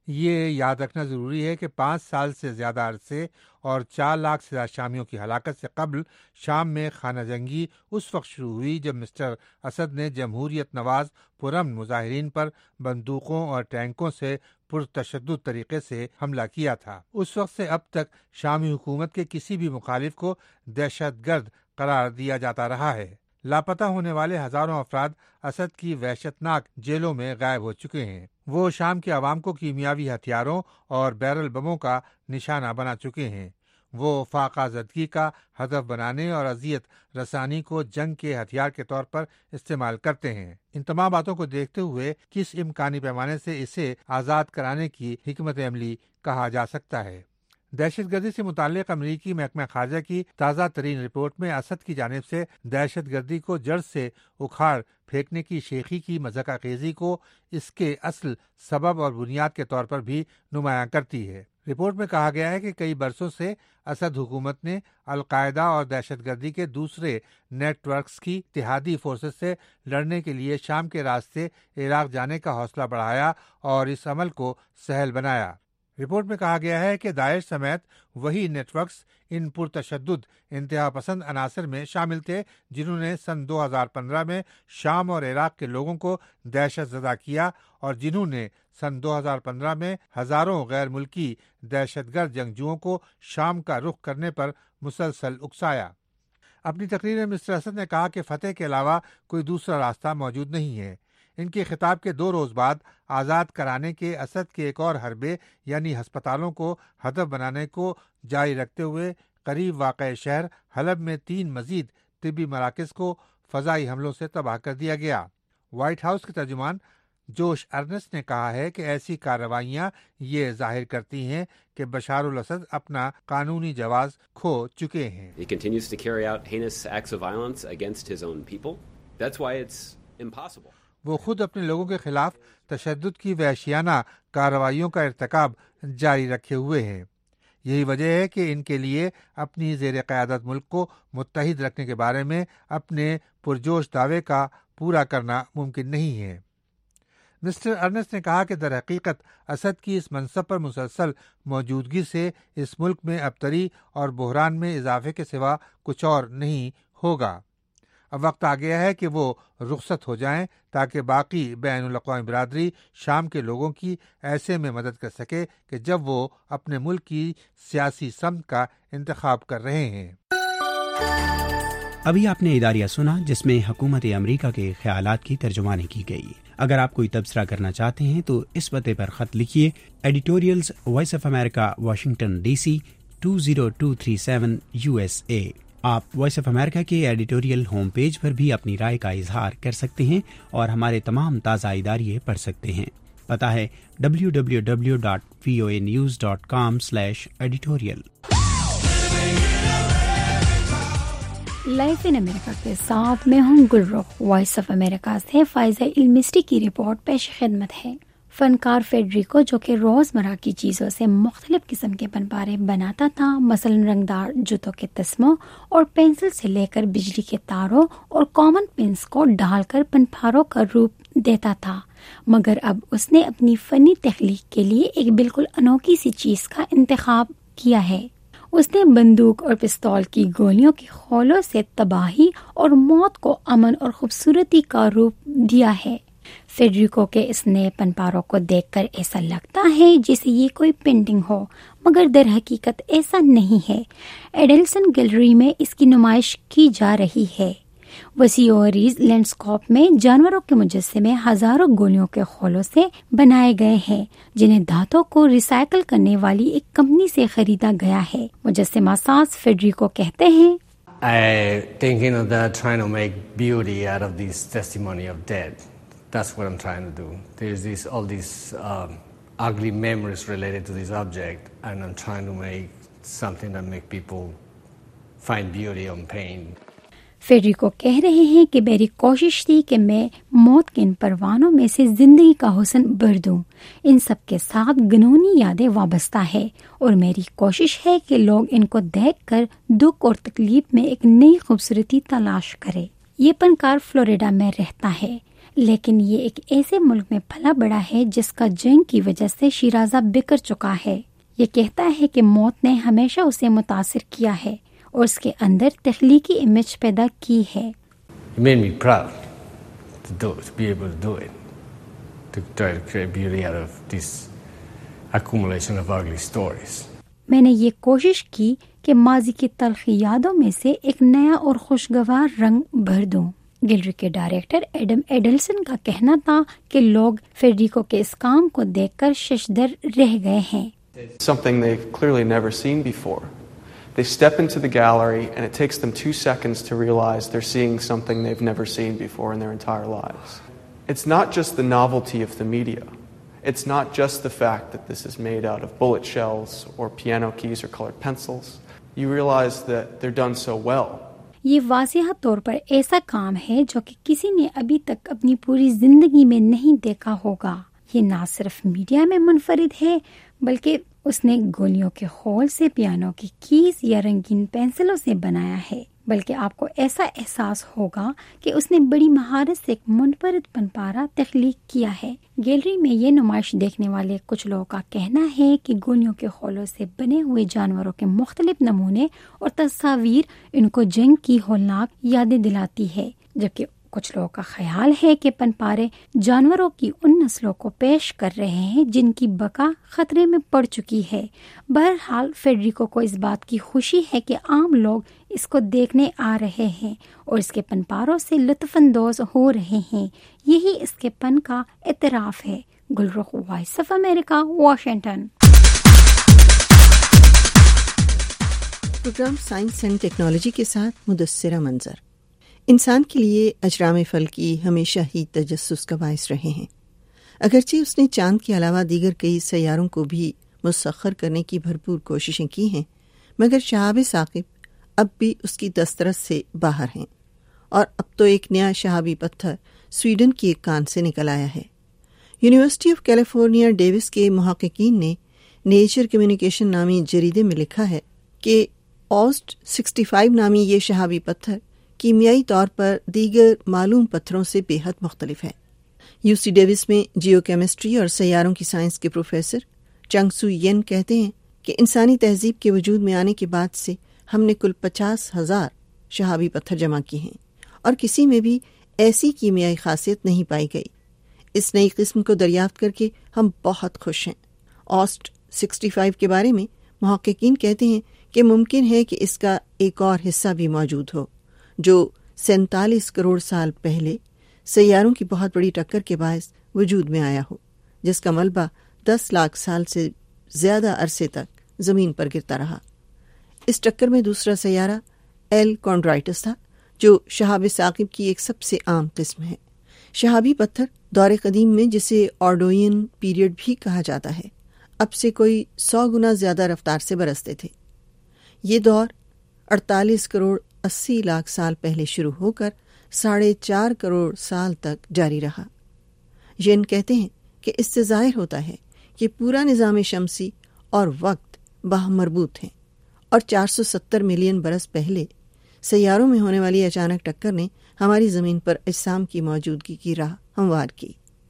یہ یاد رکھنا ضروری ہے کہ 5 سال سے زیادہ عرصے اور 4 لاکھ سے زیادہ شامیوں کی ہلاکت سے قبل شام میں خانہ جنگی اس وقت شروع ہوئی جب مسٹر اسد نے جمہوریت نواز پرامن مظاہرین پر بندوقوں اور ٹینکوں سے پرتشدد طریقے سے حملہ کیا تھا۔ اس وقت سے اب تک شامی حکومت کے کسی بھی مخالف کو دہشت گرد قرار دیا جاتا رہا ہے۔ لاپتہ ہونے والے ہزاروں افراد اسد کی وحشت ناک جیلوں میں غائب ہو چکے ہیں۔ وہ شام کے عوام کو کیمیاوی ہتھیاروں اور بیرل بموں کا نشانہ بنا چکے ہیں۔ وہ فاقہ زدگی کا ہدف بنانے اور اذیت رسانی کو جنگ کے ہتھیار کے طور پر استعمال کرتے ہیں۔ ان تمام باتوں کو دیکھتے ہوئے کس امکانی پیمانے سے اسے آزاد کرانے کی حکمت عملی کہا جا سکتا ہے؟ دہشت گردی سے متعلق امریکی محکمہ خارجہ کی تازہ ترین رپورٹ میں اسد کی جانب سے دہشت گردی کو جڑ سے اکھاڑ پھینکنے کی شیخی کی مضحکہ خیزی کو اس کے اصل سبب اور بنیاد کے طور پر بھی نمایاں کرتی ہے۔ رپورٹ میں کہا گیا ہے کہ کئی برسوں سے اسد حکومت نے القاعدہ اور دہشت گردی کے دوسرے نیٹ ورکس کی اتحادی فورسز سے لڑنے کے لیے شام کے راستے عراق جانے کا حوصلہ بڑھایا اور اس عمل کو سہل بنایا۔ رپورٹ میں کہا گیا ہے کہ داعش سمیت وہی نیٹ ورکس ان پرتشدد انتہا پسند عناصر میں شامل تھے جنہوں نے سن 2015 میں شام اور عراق کے لوگوں کو دہشت زدہ کیا اور جنہوں نے سن 2015 میں ہزاروں غیر ملکی دہشت گرد جنگجوؤں کو شام کا رخ کرنے پر مسلسل اکسایا۔ اپنی تقریر میں مسٹر اسد نے کہا کہ فتح کے علاوہ کوئی دوسرا راستہ موجود نہیں ہے۔ ان کے خطاب کے 2 روز بعد آزاد کرانے کے اسد کے ایک اور حربے یعنی ہسپتالوں کو ہدف بنانے کو جاری رکھتے ہوئے قریب واقع شہر حلب میں 3 مزید طبی مراکز کو فضائی حملوں سے تباہ کر دیا گیا۔ وائٹ ہاؤس کے ترجمان جوش ارنسٹ نے کہا ہے کہ ایسی کارروائیاں یہ ظاہر کرتی ہیں کہ بشار الاسد اپنا قانونی جواز کھو چکے ہیں۔ He continues to carry out heinous acts of violence against his own people. That's why it's impossible. وہ خود اپنے لوگوں کے خلاف تشدد کی وحشیانہ کارروائیوں کا ارتکاب جاری رکھے ہوئے ہیں۔ یہی وجہ ہے کہ ان کے لیے اپنی زیر قیادت ملک کو متحد رکھنے کے بارے میں اپنے پرجوش دعوے کا پورا کرنا ممکن نہیں ہے۔ مسٹر ارنسٹ نے کہا کہ در حقیقت اسد کی اس منصب پر مسلسل موجودگی سے اس ملک میں ابتری اور بحران میں اضافے کے سوا کچھ اور نہیں ہوگا۔ اب وقت آ گیا ہے کہ وہ رخصت ہو جائیں تاکہ باقی بین الاقوامی برادری شام کے لوگوں کی ایسے میں مدد کر سکے کہ جب وہ اپنے ملک کی سیاسی سمت کا انتخاب کر رہے ہیں۔ ابھی آپ نے اداریہ سنا جس میں حکومت امریکہ کے خیالات کی ترجمانی کی گئی۔ اگر آپ کوئی تبصرہ کرنا چاہتے ہیں تو اس پتے پر خط لکھیے، editorials voice of America, Washington D C 20237 USA۔ آپ وائس آف امریکہ کے ایڈیٹوریل ہوم پیج پر بھی اپنی رائے کا اظہار کر سکتے ہیں اور ہمارے تمام تازہ اداریے پڑھ سکتے ہیں۔ پتہ ہے www.voanews.com/editorial۔ لائف ان امریکہ کے ساتھ میں ہوں گلرخ، وائس آف امریکہ سے فائزہ علمسٹی کی رپورٹ پیش خدمت ہے۔ فنکار فیڈریکو جو کہ روزمرہ کی چیزوں سے مختلف قسم کے پنپارے بناتا تھا، مثلا رنگدار جوتوں کے تسموں اور پینسل سے لے کر بجلی کے تاروں اور کامن پنس کو ڈال کر پنپاروں کا روپ دیتا تھا، مگر اب اس نے اپنی فنی تخلیق کے لیے ایک بالکل انوکھی سی چیز کا انتخاب کیا ہے۔ اس نے بندوق اور پستول کی گولیوں کے خولوں سے تباہی اور موت کو امن اور خوبصورتی کا روپ دیا ہے۔ فیڈریکو کے اس نئے پنپاروں کو دیکھ کر ایسا لگتا ہے جیسے یہ کوئی پینٹنگ ہو، مگر در حقیقت ایسا نہیں ہے۔ ایڈلسن گیلری میں اس کی نمائش کی جا رہی ہے۔ وسیع و عریض لینڈسکاپ میں جانوروں کے مجسمے ہزاروں گولیوں کے خولوں سے بنائے گئے ہیں، جنہیں دھاتوں کو ریسائیکل کرنے والی ایک کمپنی سے خریدا گیا ہے۔ مجسمہ ساز فیڈریکو کہتے ہیں، thinking of that, trying to make beauty out of this testimony of death. That's what I'm trying to do. There's all these ugly memories related to this object, and I'm trying to make something that make people find beauty on pain. Federico کہہ رہے ہیں کہ میری کوشش تھی کہ میں موت کے ان پروانوں میں سے زندگی کا حسن بھر دوں۔ ان سب کے ساتھ گنونی یادیں وابستہ ہے اور میری کوشش ہے کہ لوگ ان کو دیکھ کر دکھ اور تکلیف میں ایک نئی خوبصورتی تلاش کرے۔ یہ پنکار فلوریڈا میں رہتا ہے۔ لیکن یہ ایک ایسے ملک میں پلا بڑا ہے جس کا جنگ کی وجہ سے شیرازہ بکھر چکا ہے. یہ کہتا ہے کہ موت نے ہمیشہ اسے متاثر کیا ہے اور اس کے اندر تخلیقی امیج پیدا کی ہے. It made me proud to do it, to be able to do it, to try to create beauty out of this accumulation of ugly stories. میں نے یہ کوشش کی کہ ماضی کی تلخ یادوں میں سے ایک نیا اور خوشگوار رنگ بھر دوں. گیلری کے ڈائریکٹر ایڈم ایڈلسن کا کہنا تھا کہ لوگ فیڈریکو کے اس کام کو دیکھ کر ششدر رہ گئے ہیں. Something they've clearly never seen before. They step into the gallery and it takes them 2 seconds to realize they're seeing something they've never seen before in their entire lives. It's not just the novelty of the media. It's not just the fact that this is made out of bullet shells or piano keys or colored pencils. You realize that they're done so well. یہ واضح طور پر ایسا کام ہے جو کہ کسی نے ابھی تک اپنی پوری زندگی میں نہیں دیکھا ہوگا. یہ نہ صرف میڈیا میں منفرد ہے بلکہ اس نے گولیوں کے خول سے پیانو کی کیز یا رنگین پینسلوں سے بنایا ہے. بلکہ آپ کو ایسا احساس ہوگا کہ اس نے بڑی مہارت سے ایک منفرد پنپارا تخلیق کیا ہے. گیلری میں یہ نمائش دیکھنے والے کچھ لوگوں کا کہنا ہے کہ گولیوں کے خولوں سے بنے ہوئے جانوروں کے مختلف نمونے اور تصاویر ان کو جنگ کی ہولناک یادیں دلاتی ہے، جبکہ کچھ لوگوں کا خیال ہے کہ پنپارے جانوروں کی ان نسلوں کو پیش کر رہے ہیں جن کی بقا خطرے میں پڑ چکی ہے. بہرحال فیڈریکو کو اس بات کی خوشی ہے کہ عام لوگ اس کو دیکھنے آ رہے ہیں اور اس کے پنپاروں سے لطف اندوز ہو رہے ہیں. یہی اس کے پن کا اعتراف ہے. Gulrukh, voice of America, Washington. Programme science and technology کے ساتھ مدثرہ منظر. انسان کے لیے اجرام فلکی ہمیشہ ہی تجسس کا باعث رہے ہیں. اگرچہ اس نے چاند کے علاوہ دیگر کئی سیاروں کو بھی مسخر کرنے کی بھرپور کوششیں کی ہیں، مگر شہاب ثاقب اب بھی اس کی دسترس سے باہر ہیں. اور اب تو ایک نیا شہابی پتھر سویڈن کی ایک کان سے نکل آیا ہے. یونیورسٹی آف کیلیفورنیا ڈیوس کے محققین نے نیچر کمیونیکیشن نامی جریدے میں لکھا ہے کہ اوسٹ 65 نامی یہ شہابی پتھر کیمیائی طور پر دیگر معلوم پتھروں سے بے حد مختلف ہے. یو سی ڈیوس میں جیو کیمسٹری اور سیاروں کی سائنس کے پروفیسر چنگ سو ین کہتے ہیں کہ انسانی تہذیب کے وجود میں آنے کے بعد سے ہم نے کل 50,000 شہابی پتھر جمع کیے ہیں اور کسی میں بھی ایسی کیمیائی خاصیت نہیں پائی گئی. اس نئی قسم کو دریافت کر کے ہم بہت خوش ہیں. اوسٹ 65 کے بارے میں محققین کہتے ہیں کہ ممکن ہے کہ اس کا ایک اور حصہ بھی موجود ہو جو 47 کروڑ سال پہلے سیاروں کی بہت بڑی ٹکر کے باعث وجود میں آیا ہو، جس کا ملبہ 10 لاکھ سال سے زیادہ عرصے تک زمین پر گرتا رہا. اس ٹکر میں دوسرا سیارہ ایل کونڈرائٹس تھا جو شہاب ثاقب کی ایک سب سے عام قسم ہے. شہابی پتھر دور قدیم میں جسے آرڈوئین پیریڈ بھی کہا جاتا ہے اب سے کوئی 100 گنا زیادہ رفتار سے برستے تھے. یہ دور 48 کروڑ 80 لاکھ سال پہلے شروع ہو کر 4.5 کروڑ سال تک جاری رہا. ین کہتے ہیں کہ اس سے ظاہر ہوتا ہے کہ پورا نظام شمسی اور وقت باہم مربوط ہیں اور 470 ملین برس پہلے سیاروں میں ہونے والی اچانک ٹکر نے ہماری زمین پر اجسام کی موجودگی کی راہ ہموار کی.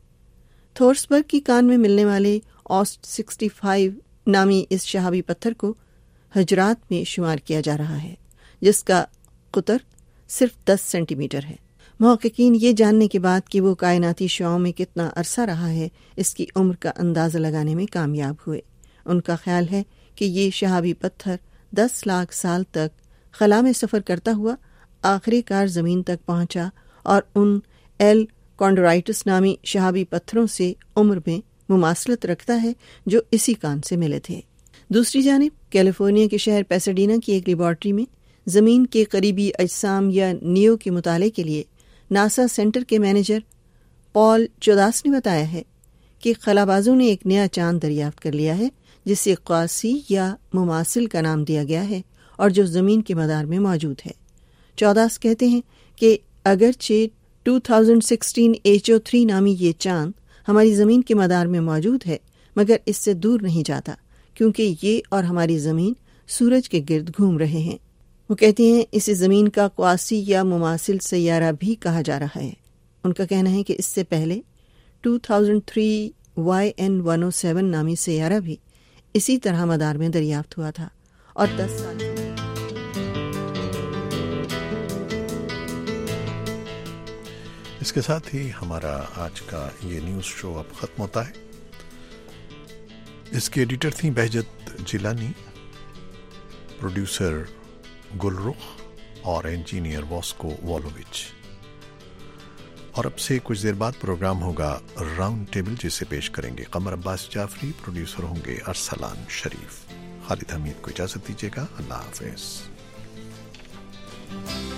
تھورسبرگ کی کان میں ملنے والے اوسٹ 65 نامی اس شہابی پتھر کو حجرات میں شمار کیا جا رہا ہے جس کا قطر صرف 10 سینٹی میٹر ہے. محققین یہ جاننے کے بعد کہ وہ کائناتی شعاؤں میں کتنا عرصہ رہا ہے اس کی عمر کا اندازہ لگانے میں کامیاب ہوئے. ان کا خیال ہے کہ یہ شہابی پتھر 10 لاکھ سال تک خلا میں سفر کرتا ہوا آخری کار زمین تک پہنچا اور ان ایل کونڈرائٹس نامی شہابی پتھروں سے عمر میں مماثلت رکھتا ہے جو اسی کان سے ملے تھے. دوسری جانب کیلیفورنیا کے شہر پیساڈینا کی ایک لیبارٹری میں زمین کے قریبی اجسام یا نیو کے مطالعے کے لیے ناسا سینٹر کے مینیجر پال چوداس نے بتایا ہے کہ خلابازوں نے ایک نیا چاند دریافت کر لیا ہے جسے قاسی یا مماثل کا نام دیا گیا ہے اور جو زمین کے مدار میں موجود ہے. چوداس کہتے ہیں کہ اگرچہ 2016 HO3 نامی یہ چاند ہماری زمین کے مدار میں موجود ہے مگر اس سے دور نہیں جاتا کیونکہ یہ اور ہماری زمین سورج کے گرد گھوم رہے ہیں. وہ کہتے ہیں اسے زمین کا قواسی یا مماثل سیارہ بھی کہا جا رہا ہے. ان کا کہنا ہے کہ اس سے پہلے 2003 YN-107 نامی سیارہ بھی اسی طرح مدار میں دریافت ہوا تھا اور 10 سال اس کے ساتھ ہی ہمارا آج کا یہ نیوز شو اب ختم ہوتا ہے. اس کے ایڈیٹر تھیں بہجت جیلانی، پروڈیوسر گلرخ اور انجینئر واسکو والووچ. اور اب سے کچھ دیر بعد پروگرام ہوگا راؤنڈ ٹیبل، جسے پیش کریں گے قمر عباس جعفری. پروڈیوسر ہوں گے ارسلان شریف. خالد حمید کو اجازت دیجیے گا. اللہ حافظ.